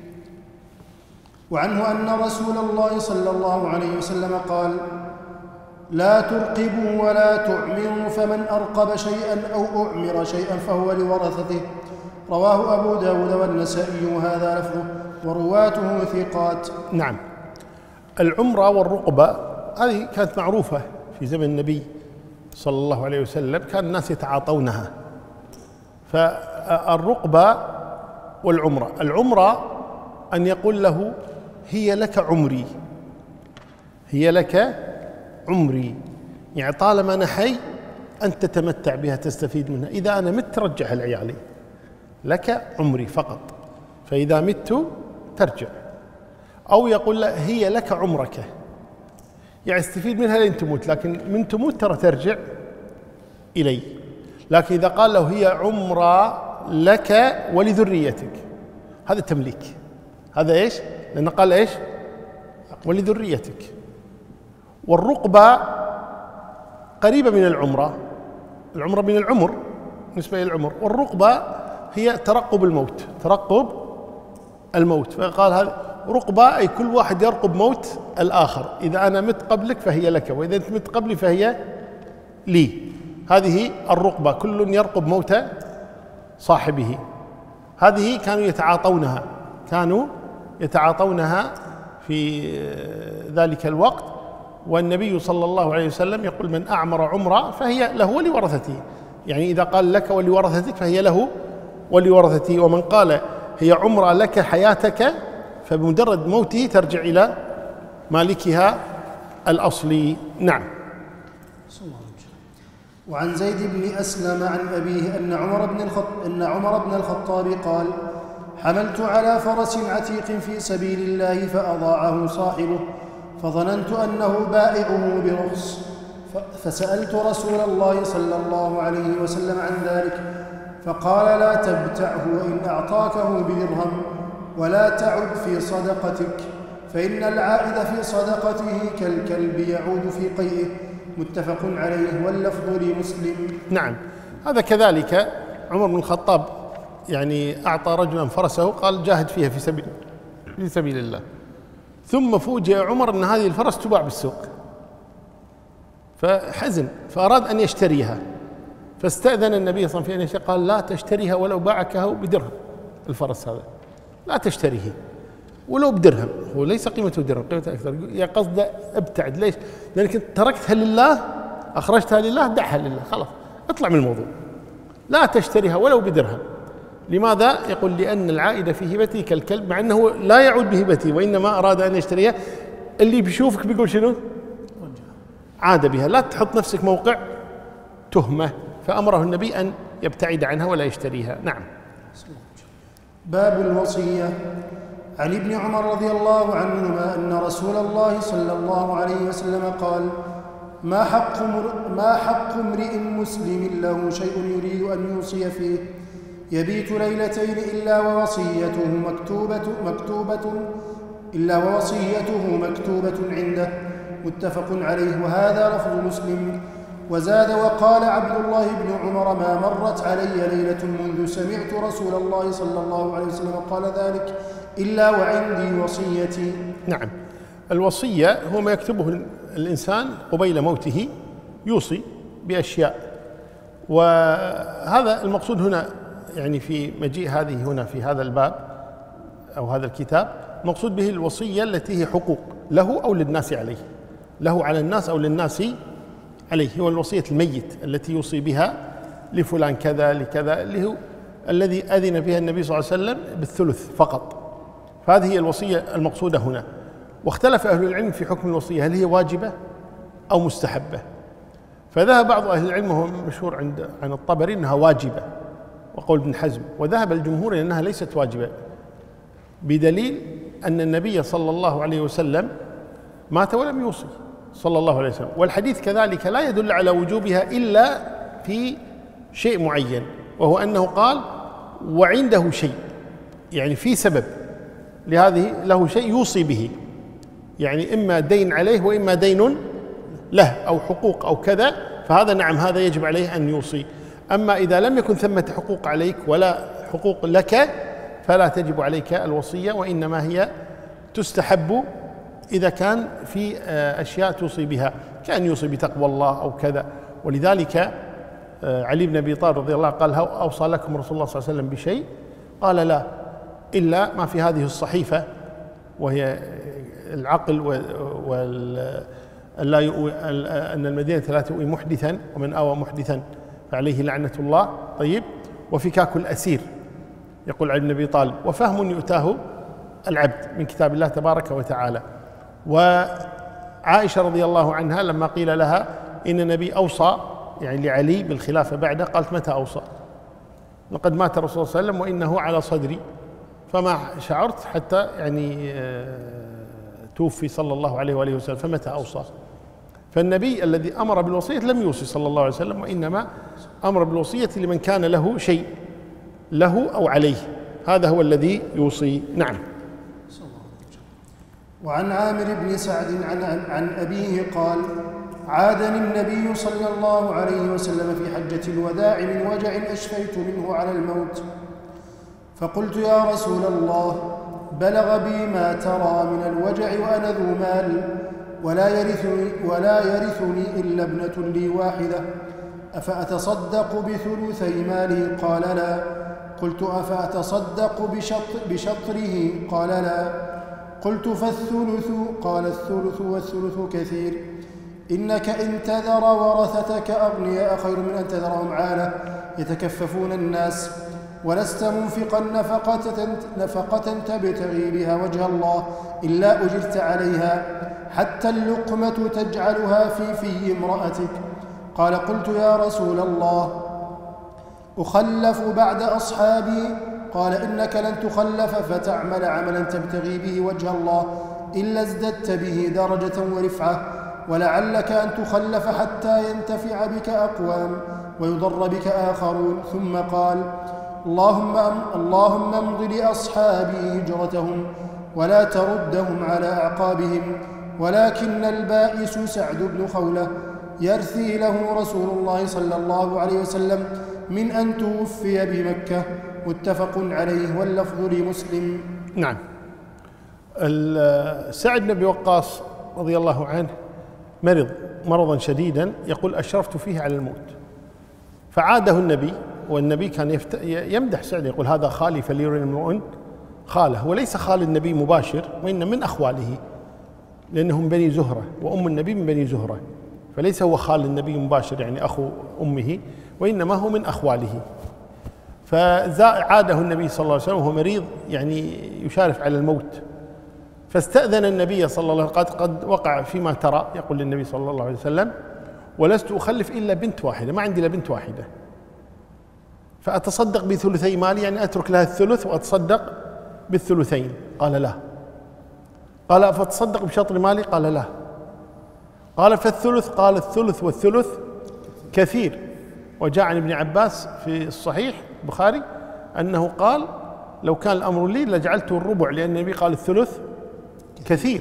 وعنه أن رسول الله صلى الله عليه وسلم قال: لا ترقبوا ولا تعمروا، فمن أرقب شيئا أو أعمر شيئا فهو لورثته. رواه أبو داود والنسائي وهذا لفظه ورواته ثقات. نعم. العمرة والرقبة هذه كانت معروفة في زمن النبي صلى الله عليه وسلم، كان الناس يتعاطونها. فالرقبة والعمرة، العمرة أن يقول له: هي لك عمري، هي لك عمري، يعني طالما أنا حي أنت تتمتع بها تستفيد منها، إذا أنا مت ترجعها لعيالي، لك عمري فقط، فإذا مت ترجع. أو يقول له: هي لك عمرك، يعني استفيد منها لين تموت، لكن من تموت ترى ترجع إلي. لكن إذا قال له: هي عمرة لك ولذريتك، هذا تمليك، هذا إيش؟ لأنه قال إيش؟ ولذريتك. والرقبة قريبة من العمرة، العمرة من العمر بالنسبة للعمر، والرقبة هي ترقب الموت، ترقب الموت. فقال هذا رقبة أي كل واحد يرقب موت الآخر، إذا أنا مت قبلك فهي لك، وإذا أنت مت قبلي فهي لي. هذه الرقبة، كل يرقب موت صاحبه. هذه كانوا يتعاطونها في ذلك الوقت. والنبي صلى الله عليه وسلم يقول: من أعمر عمرة فهي له ولورثته، يعني إذا قال لك ولورثتك فهي له ولورثته. ومن قال هي عمرة لك حياتك فبمجرد موته ترجع إلى مالكها الأصلي. نعم. وعن زيد بن أسلم عن أبيه أن عمر بن الخطاب قال: حملت على فرس عتيق في سبيل الله فأضاعه صاحبه، فظننت أنه بائعه برخص، فسألت رسول الله صلى الله عليه وسلم عن ذلك، فقال: لا تبتعه، وإن أعطاكه بدرهم ولا تعد في صدقتك، فإن العائد في صدقته كالكلب يعود في قيئه. متفق عليه واللفظ لمسلم. نعم. هذا كذلك عمر بن الخطاب يعني أعطى رجلا فرسه، قال: جاهد فيها في سبيل الله. ثم فوجئ عمر أن هذه الفرس تباع بالسوق، فحزن، فأراد أن يشتريها، فاستأذن النبي صلى الله عليه وسلم في أن يشتري، قال: لا تشتريها ولو باعكه بدرهم. الفرس هذا لا تشتريه ولو بدرهم، هو ليس قيمته درهم، قيمته أكثر. يا قصده ابتعد. ليش؟ لأنك تركتها لله، أخرجتها لله، دعها لله، خلاص اطلع من الموضوع، لا تشتريها ولو بدرهم. لماذا؟ يقول: لأن العائد في هبته كالكلب، مع أنه لا يعود بهبته وإنما أراد أن يشتريها. اللي بيشوفك بيقول شنو؟ عاد بها. لا تحط نفسك موقع تهمة. فأمره النبي أن يبتعد عنها ولا يشتريها. نعم. باب الوصية. عن ابن عمر رضي الله عنهما أن رسول الله صلى الله عليه وسلم قال: ما حق امرئ مسلم له شيء يريد أن يوصي فيه يبيت ليلتين إلا ووصيته مكتوبة عنده. متفق عليه وهذا لفظ مسلم. وزاد: وقال عبد الله بن عمر: ما مرت علي ليلة منذ سمعت رسول الله صلى الله عليه وسلم قال ذلك إلا وعندي وصيتي. نعم. الوصية هو ما يكتبه الإنسان قبيل موته، يوصي بأشياء. وهذا المقصود هنا، يعني في مجيء هذه هنا في هذا الباب أو هذا الكتاب، مقصود به الوصية التي هي حقوق له أو للناس عليه، له على الناس أو للناس عليه. هو الوصية الميت التي يوصي بها لفلان كذا لكذا، اللي هو الذي أذن بها النبي صلى الله عليه وسلم بالثلث فقط. فهذه هي الوصية المقصودة هنا. واختلف أهل العلم في حكم الوصية، هل هي واجبة أو مستحبة؟ فذهب بعض أهل العلم وهو مشهور عن الطبري أنها واجبة، وقول ابن حزم، وذهب الجمهور إلى أنها ليست واجبة، بدليل أن النبي صلى الله عليه وسلم مات ولم يوصي صلى الله عليه وسلم، والحديث كذلك لا يدل على وجوبها إلا في شيء معين، وهو أنه قال وعنده شيء، يعني في سبب لهذه، له شيء يوصي به، يعني إما دين عليه وإما دين له أو حقوق أو كذا، فهذا نعم هذا يجب عليه أن يوصي. أما إذا لم يكن ثمة حقوق عليك ولا حقوق لك فلا تجب عليك الوصية، وإنما هي تستحب إذا كان في أشياء توصي بها، كأن يوصي بتقوى الله أو كذا. ولذلك علي بن أبي طالب رضي الله عنه قال أوصى لكم رسول الله صلى الله عليه وسلم بشيء؟ قال لا، إلا ما في هذه الصحيفة، وهي العقل أن المدينة لا تؤوي محدثا، ومن آوى محدثا فعليه لعنة الله. طيب، وفكاك الأسير، يقول علي بن أبي طالب، وفهم يؤتاه العبد من كتاب الله تبارك وتعالى. وعائشة رضي الله عنها لما قيل لها إن النبي أوصى يعني لعلي بالخلافة بعده، قالت متى أوصى؟ لقد مات الرسول صلى الله عليه وسلم وإنه على صدري، فما شعرت حتى يعني توفي صلى الله عليه وآله وسلم، فمتى أوصى؟ فالنبي الذي أمر بالوصية لم يوصي صلى الله عليه وسلم، وإنما أمر بالوصية لمن كان له شيء، له أو عليه، هذا هو الذي يوصي. نعم. وعن عامر بن سعد عن أبيه قال: عادني النبي صلى الله عليه وسلم في حجة الوداع من وجع أشفيت منه على الموت، فقلت: يا رسول الله، بلغ بي ما ترى من الوجع وأنا ذو مال ولا يرثني إلا ابنة لي واحدة، أفأتصدق بثلثي مالي؟ قال: لا. قلت: أفأتصدق بشطره؟ قال: لا. قلت: فالثلث؟ قال: الثلث والثلث كثير، إنك إن تذر ورثتك أغنياء خير من أن تذرهم عالة يتكففون الناس، ولست منفقا نفقة تبتغي بها وجه الله إلا أجرت عليها، حتى اللقمة تجعلها في امرأتك. قال: قلت: يا رسول الله، أخلف بعد أصحابي؟ قال: إنك لن تخلف فتعمل عملا تبتغي به وجه الله إلا ازددت به درجة ورفعة، ولعلك أن تخلف حتى ينتفع بك أقوام ويضر بك آخرون. ثم قال: اللهم امض لأصحابي هجرتهم ولا تردهم على أعقابهم، ولكن البائس سعد بن خولة يرثي له رسول الله صلى الله عليه وسلم من أن توفي بمكة. متفق عليه، واللفظ لمسلم. نعم. سعد بن أبي وقاص رضي الله عنه مرض مرضا شديدا، يقول: أشرفت فيه على الموت، فعاده النبي، والنبي كان يمدح سعد، يقول: هذا خالي فليرن امرؤ خاله، وليس خال النبي مباشر، وإن من أخواله، لأنهم من بني زهرة، وأم النبي من بني زهرة، فليس هو خال النبي مباشر يعني أخو أمه، وإنما هو من أخواله. فعاده النبي صلى الله عليه وسلم وهو مريض يعني يشارف على الموت، فاستأذن النبي صلى الله عليه وسلم، قد وقع فيما ترى، يقول للنبي صلى الله عليه وسلم: ولست أخلف إلا بنت واحدة، ما عندي إلا بنت واحدة، فأتصدق بثلثي مالي، يعني أترك لها الثلث وأتصدق بالثلثين. قال: لا. قال: فأتصدق بشطر مالي؟ قال: لا. قال: فالثلث؟ قال: الثلث والثلث كثير. وجاء عن ابن عباس في الصحيح البخاري أنه قال: لو كان الأمر لي لجعلته الربع، لأن النبي قال الثلث كثير.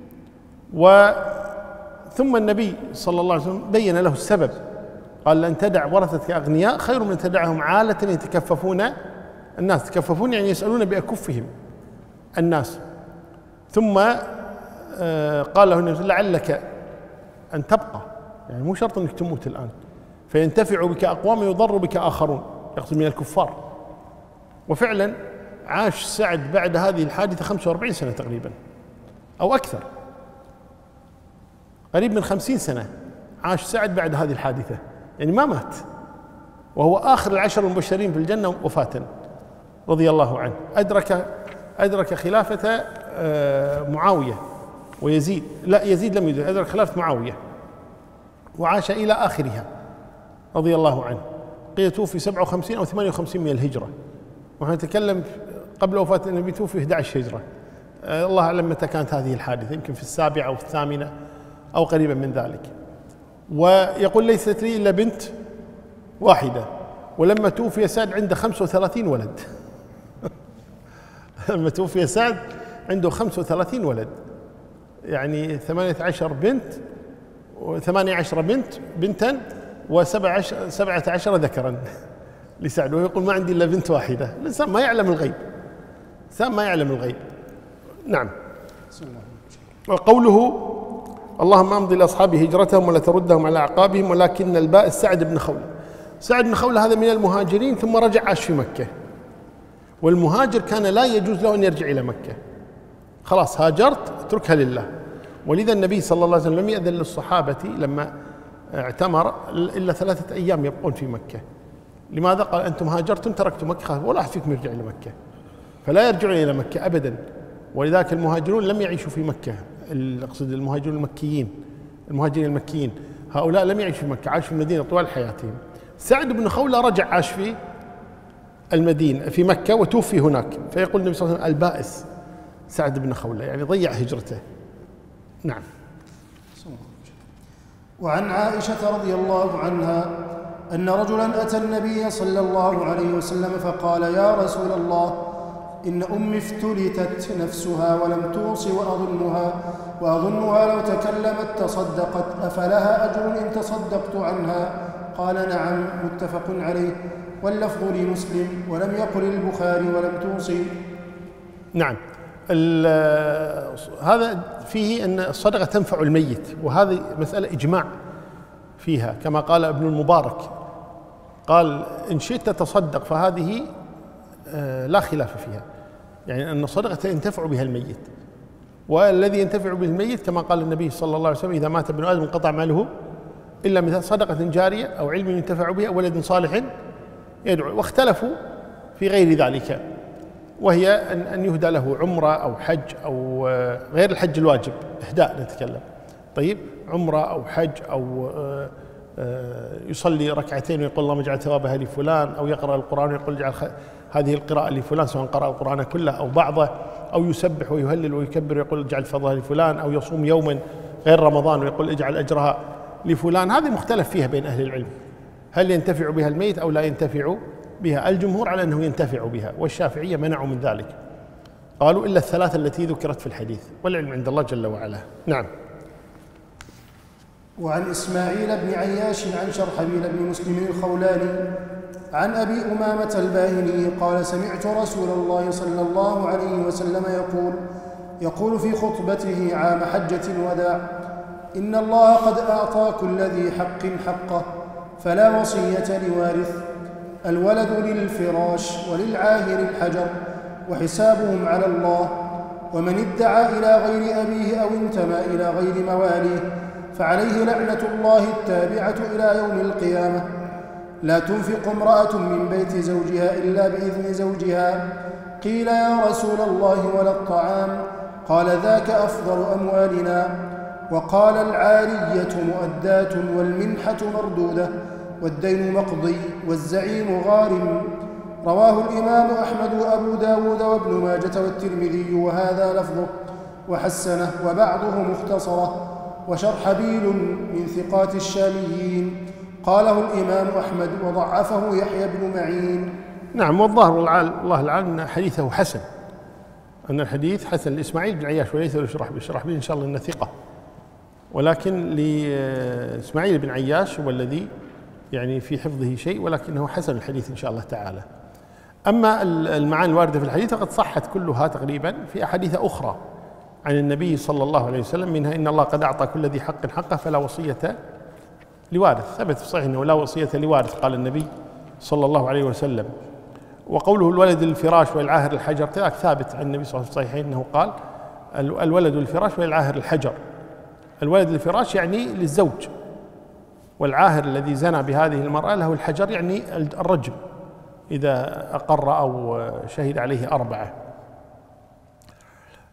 ثم النبي صلى الله عليه وسلم بين له السبب، قال: لن تدع ورثتك أغنياء خير من تدعهم عالة يتكففون الناس. يتكففون يعني يسألون بأكفهم الناس. ثم قال له النبي: لعلك أن تبقى، يعني مو شرط أنك تموت الآن، فينتفع بك أقوام ويضر بك آخرون، يقصد من الكفار. وفعلا عاش سعد بعد هذه الحادثة 45 سنة تقريبا أو أكثر، قريب من 50 سنة عاش سعد بعد هذه الحادثة، يعني ما مات، وهو آخر العشر المبشرين في الجنة وفاة رضي الله عنه. أدرك خلافة معاوية ويزيد، لا يزيد لم يدرك، أدرك خلافة معاوية وعاش إلى آخرها رضي الله عنه. قيل توفي 57 أو 58 من الهجرة، ونحن نتكلم قبل وفاة النبي توفي 11 هجرة. الله أعلم متى كانت هذه الحادثة، يمكن في 7 أو 8 أو قريبا من ذلك. ويقول ليست لي إلا بنت واحدة، ولما توفي سعد عنده 35 ولد. لما توفي سعد عنده 35 ولد، يعني 18 بنت و18 بنتا و17 ذكرا لسعد، ويقول ما عندي إلا بنت واحدة. الإنسان ما يعلم الغيب، الإنسان ما يعلم الغيب. نعم. وقوله اللهم أمضي لأصحابي هجرتهم ولا تردهم على أعقابهم، ولكن البائس سعد بن خولة. سعد بن خولة هذا من المهاجرين ثم رجع عاش في مكة، والمهاجر كان لا يجوز له أن يرجع إلى مكة، خلاص هاجرت اتركها لله. ولذا النبي صلى الله عليه وسلم لم يأذن للصحابة لما اعتمر إلا 3 أيام يبقون في مكة. لماذا؟ قال أنتم هاجرتم تركتم مكة ولا أحد فيكم يرجع إلى مكة، فلا يرجعون إلى مكة أبدا. ولذلك المهاجرون لم يعيشوا في مكة، أقصد المهاجرون المكيين، المهاجرين المكيين هؤلاء لم يعيشوا في مكة، عاشوا في المدينة طوال حياتهم. سعد بن خولة رجع عاش في المدينة في مكة وتوفي هناك، فيقول النبي صلى الله عليه وسلم البائس سعد بن خولة، يعني ضيع هجرته. نعم. وعن عائشة رضي الله عنها أن رجلا أتى النبي صلى الله عليه وسلم فقال يا رسول الله إن أمي افتلتت نفسها ولم توص وأظنها لو تكلمت تصدقت، أفلها أجر إن تصدقت عنها؟ قال نعم، متفق عليه، واللفظ لمسلم، ولم يقل البخاري ولم توصي. نعم. هذا فيه أن الصدقة تنفع الميت، وهذه مسألة إجماع فيها، كما قال ابن المبارك قال إن شئت تصدق، فهذه لا خلاف فيها، يعني أن الصدقة ينتفع بها الميت، والذي ينتفع به الميت كما قال النبي صلى الله عليه وسلم إذا مات ابن آدم انقطع ماله إلا مثل صدقة جارية أو علم ينتفع به أو ولد صالح يدعو. واختلفوا في غير ذلك، وهي أن يهدى له عمرة أو حج أو غير الحج الواجب، إهداء نتكلم. طيب، عمرة أو حج أو يصلي ركعتين ويقول اللهم اجعل ثوابها لفلان، أو يقرأ القرآن ويقول اجعل هذه القراءة لفلان سواء قرأ القرآن كله أو بعضه، أو يسبح ويهلل ويكبر ويقول اجعل فضلها لفلان، أو يصوم يوما غير رمضان ويقول اجعل أجرها لفلان. هذه مختلف فيها بين أهل العلم، هل ينتفع بها الميت أو لا ينتفع بها؟ الجمهور على أنه ينتفع بها، والشافعية منعوا من ذلك، قالوا إلا الثلاثة التي ذكرت في الحديث، والعلم عند الله جل وعلا. نعم. وعن إسماعيل بن عياش عن شرحبيل بن مسلم الخولاني عن أبي أمامة الباهلي قال سمعت رسول الله صلى الله عليه وسلم يقول في خطبته عام حجة الوداع إن الله قد أعطى كل ذي حق حقه فلا وصية لوارث، الولد للفراش وللعاهر الحجر وحسابهم على الله، ومن ادعى إلى غير أبيه أو انتمى إلى غير مواليه فعليه لعنة الله التابعة إلى يوم القيامة. لا تنفق امرأة من بيت زوجها إلا بإذن زوجها. قيل يا رسول الله ولا الطعام؟ قال ذاك أفضل أموالنا. وقال العارية مؤداة والمنحة مردودة والدين مقضي والزعيم غارم. رواه الإمام أحمد وأبو داود وابن ماجة والترمذي وهذا لفظه وحسنه وبعضه مختصرة. وشرحبيل من ثقات الشاميين، قاله الإمام أحمد وضعفه يحيى بن معين. نعم. والظاهر الله العالم أن حديثه حسن، أن الحديث حسن لإسماعيل بن عياش وليس لشرحبيل إن شاء الله إنه ثقة، ولكن لإسماعيل بن عياش هو الذي يعني في حفظه شيء، ولكنه حسن الحديث إن شاء الله تعالى. أما المعاني الواردة في الحديث فقد صحت كلها تقريبا في أحاديث أخرى عن النبي صلى الله عليه وسلم، منها إن الله قد أعطى كل ذي حق حقه فلا وصية لوارث، ثبت في الصحيح أنه لا وصية لوارث قال النبي صلى الله عليه وسلم. وقوله الولد للفراش والعاهر الحجر كذلك ثابت عن النبي صلى الله عليه وسلم في الصحيحين أنه قال الولد للفراش والعاهر الحجر. الولد للفراش يعني للزوج، والعاهر الذي زنى بهذه المرأة له الحجر يعني الرجم إذا أقر أو شهد عليه 4.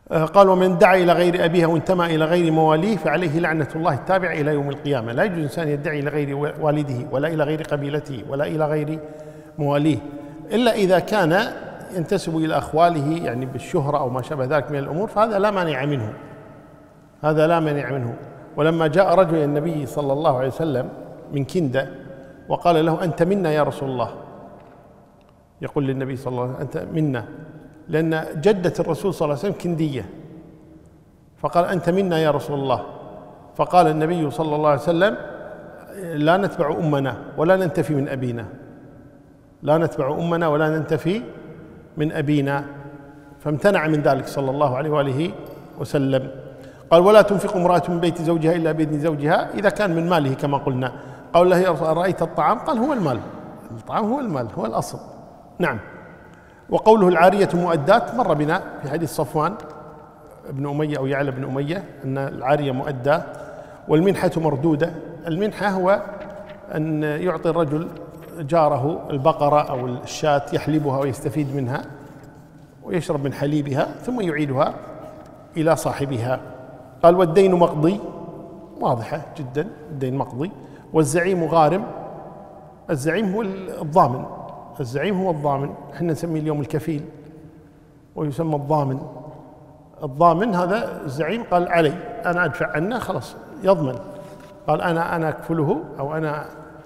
قال ومن دعا إلى غير أبيه أو انتمى إلى غير مواليه فعليه لعنة الله التابعة إلى يوم القيامة. لا يجوز إنسان يدعي إلى غير والده ولا إلى غير قبيلته ولا إلى غير مواليه، إلا إذا كان ينتسب إلى أخواله يعني بالشهرة أو ما شابه ذلك من الأمور، فهذا لا مانع منه، هذا لا مانع منه. ولما جاء رجل إلى النبي صلى الله عليه وسلم من كندة وقال له أنت منا يا رسول الله، يقول للنبي صلى الله عليه وسلم أنت منا، لأن جدة الرسول صلى الله عليه وسلم كندية، فقال أنت منا يا رسول الله. فقال النبي صلى الله عليه وسلم لا نتبع أمنا ولا ننتفي من أبينا، لا نتبع أمنا ولا ننتفي من أبينا، فامتنع من ذلك صلى الله عليه وآله وسلم. قال ولا تنفق امرأة من بيت زوجها إلا بإذن زوجها إذا كان من ماله كما قلنا. قال له يا رسول الله رأيت الطعام؟ قال هو المال، الطعام هو المال، هو الأصل. نعم. وقوله العارية مؤدات مر بنا في حديث صفوان بن أمية أو يعلى بن أمية أن العارية مؤداة والمنحة مردودة. المنحة هو أن يعطي الرجل جاره البقرة أو الشاة يحلبها ويستفيد منها ويشرب من حليبها ثم يعيدها إلى صاحبها. قال والدين مقضي، واضحة جدا، الدين مقضي. والزعيم غارم، الزعيم هو الضامن، الزعيم هو الضامن، احنا نسميه اليوم الكفيل ويسمى الضامن. الضامن هذا الزعيم قال علي أنا أدفع عنه، خلاص يضمن، قال أنا أكفله أو أنا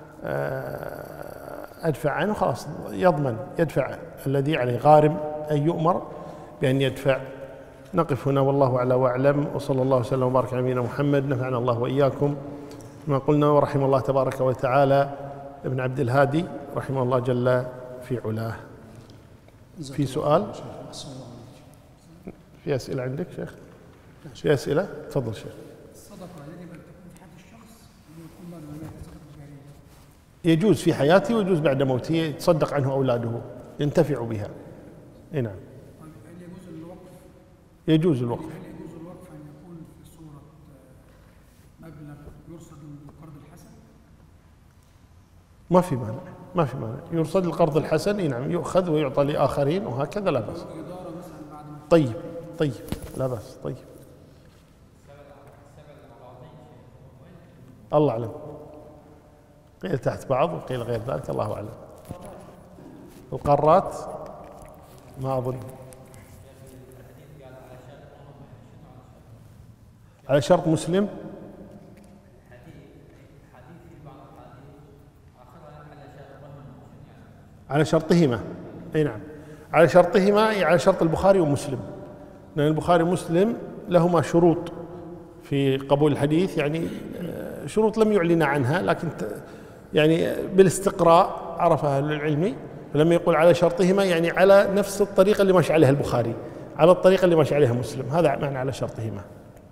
أدفع عنه، خلاص يضمن يدفع الذي عليه. غارم أي يؤمر بأن يدفع. نقف هنا والله أعلى وأعلم، وصلى الله وسلم وبارك على نبينا محمد، نفعنا الله وإياكم ما قلنا. ورحم الله تبارك وتعالى ابن عبد الهادي رحمه الله جل في علاه. في سؤال؟ في أسئلة عندك شيخ؟ في أسئلة؟ تفضل شيخ. الصدقة يجب أن تكون في حياة الشخص أو يكون بعد موته صدقة جارية؟ يجوز في حياته ويجوز بعد موته، يتصدق عنه أولاده ينتفع بها. نعم. هل يجوز الوقف؟ يجوز الوقف. هل يجوز الوقف أن يكون في صورة مبلغ يرصد للقرض الحسن؟ ما في مانع، ما في مانع، يرصد القرض الحسن. نعم، يؤخذ ويعطى لآخرين وهكذا، لا بأس. إدارة مثلا بعد ما طيب طيب، لا بأس. طيب الله أعلم، قيل تحت بعض وقيل غير ذلك، الله أعلم. القارات ما أظن على شرط مسلم. على شرطهما، اي نعم، على شرطهما، على شرط البخاري ومسلم، لأن البخاري ومسلم لهما شروط في قبول الحديث، يعني شروط لم يعلن عنها لكن يعني بالاستقراء عرفها أهل العلم. فلما يقول على شرطهما يعني على نفس الطريقة اللي ماشي عليها البخاري، على الطريقة اللي ماشي عليها مسلم، هذا معنى على شرطهما.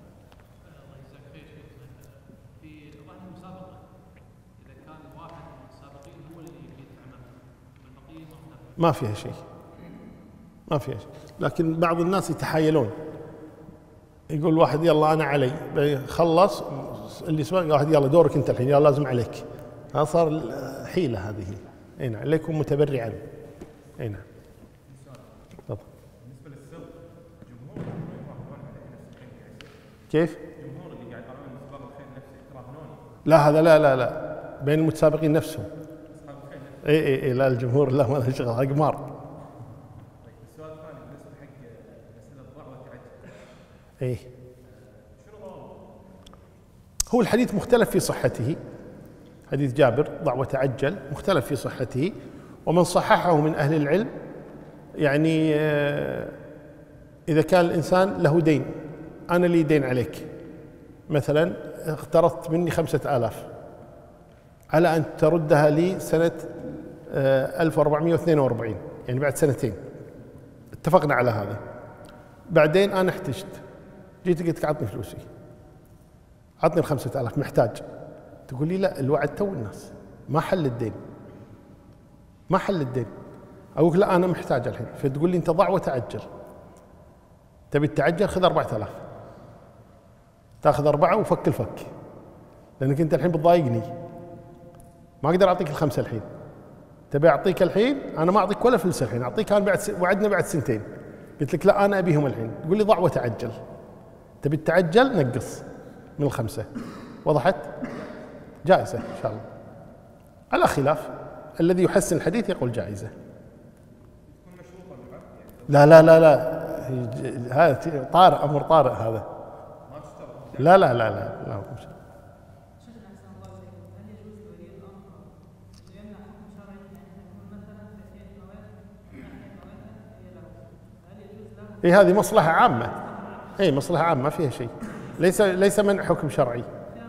ما فيها شيء، ما فيها شيء، لكن بعض الناس يتحايلون، يقول واحد يلا أنا علي، خلص اللي سبق واحد يلا دورك أنت الحين، يلا لازم عليك. هذا صار حيلة هذه. أي نعم، عليكم متبرعا. أي نعم. بالنسبة للسبق جمهور كيف؟ جمهور اللي قاعد يطلعون مسبق الخير نفسه يتراهنون. لا هذا لا بين المتسابقين نفسهم. اي لا الجمهور لا، ما له شغل، هذا قمار. طيب السؤال الثاني بالنسبه حق مساله الضع والتعجل. اي هو الحديث مختلف في صحته، حديث جابر ضع وتعجل مختلف في صحته، ومن صححه من اهل العلم يعني اذا كان الانسان له دين، انا لي دين عليك مثلا، اقترضت مني 5000 على أن تردها لي سنة 1442، يعني بعد سنتين، اتفقنا على هذا. بعدين أنا احتجت، جيت قلت لك أعطني فلوسي، أعطني 5000 محتاج. تقول لي لا الوعد تو الناس، ما حل الدين، ما حل الدين. أقول لك لا أنا محتاج الحين، فتقول لي أنت ضع وتعجل، تبي التعجل خذ 4000، تاخذ 4 وفك الفك، لأنك أنت الحين بتضايقني، ما أقدر أعطيك ال5 الحين، تبي أعطيك الحين، أنا ما أعطيك ولا فلس الحين، أعطيك أنا بعد وعدنا بعد سنتين، قلت لك لا أنا أبيهم الحين، تقول لي ضع وتعجل، تبي تتعجل نقص من الخمسة. وضحت؟ جائزة إن شاء الله، على خلاف الذي يحسن الحديث يقول جائزة. لا لا لا لا، هذا طارئ، أمر طارئ هذا. لا لا لا لا, لا. إيه هذه مصلحة عامة، إيه مصلحة عامة ما فيها شيء، ليس منع حكم شرعي.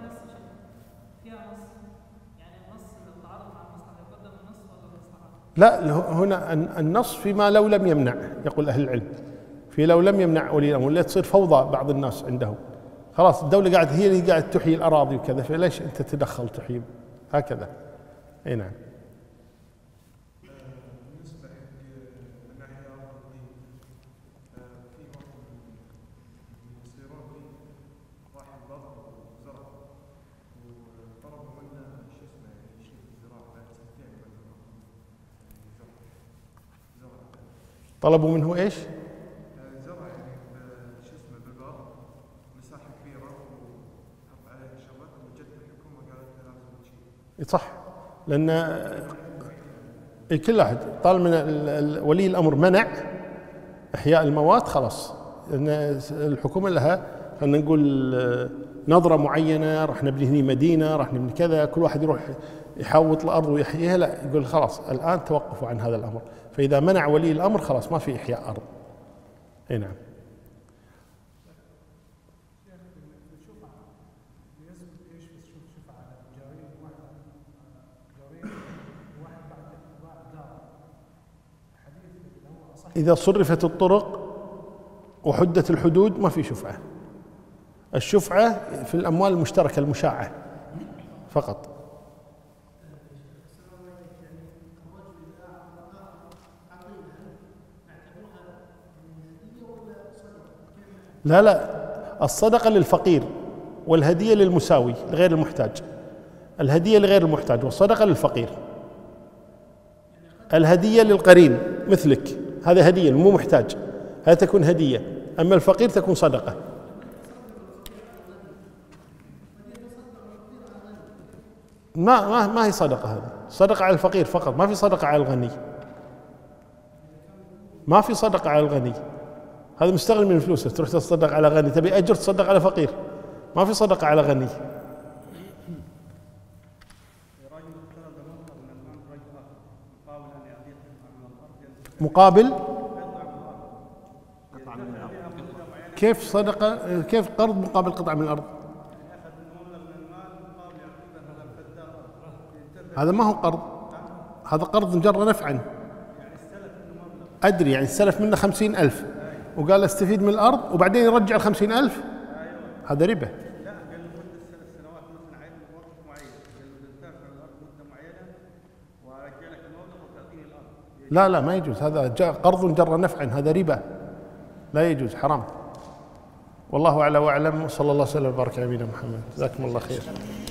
لا هنا النص فيما لو لم يمنع، يقول أهل العلم في لو لم يمنع ولي الأمر، ولا تصير فوضى بعض الناس عندهم، خلاص الدولة قاعد هي اللي قاعد تحيي الأراضي وكذا، فليش أنت تدخل تحيي هكذا؟ أي نعم. طلبوا منه ايش؟ زرع يعني شو اسمه بالبر مساحه كبيره وحط عليها شبك، وجت الحكومه قالت لازم تشيل. صح، لان كل واحد طال من ولي الامر منع احياء المواد خلاص، لان الحكومه لها خلينا نقول نظره معينه، راح نبني هني مدينه، راح نبني كذا، كل واحد يروح يحوط الارض ويحييها، لا يقول خلاص الان توقفوا عن هذا الامر، فاذا منع ولي الامر خلاص ما في احياء ارض. اي نعم. اذا صرفت الطرق وحدت الحدود ما في شفعه. الشفعه في الاموال المشتركه المشاعه فقط. لا لا، الصدقة للفقير والهدية للمساوي لغير المحتاج. الهدية لغير المحتاج والصدقة للفقير. الهدية للقرين مثلك، هذا هدية مو محتاج، هذا تكون هدية، أما الفقير تكون صدقة. ما هي صدقة، هذه صدقة على الفقير فقط، ما في صدقة على الغني، ما في صدقة على الغني، هذا مستغل من فلوسه تروح تصدق على غني، تبي أجر تصدق على فقير، ما في صدقة على غني. مقابل كيف صدقة، كيف قرض مقابل قطعة من الأرض؟ هذا ما هو قرض، هذا قرض جر نفعا. أدري يعني استلف منه 50,000 وقال استفيد من الأرض وبعدين يرجع 50,000، هذا ربا. لا قال له مده 3 سنوات مثلا عين وقت معين، قال له تنتفع الارض مده معينه وارجع لك المبلغ وتعطيني الارض. لا لا ما يجوز، هذا قرض جر نفعا، هذا ربا لا يجوز، حرام. والله أعلى وأعلم، وصلى الله وسلم وبارك على نبينا محمد. جزاكم الله خير.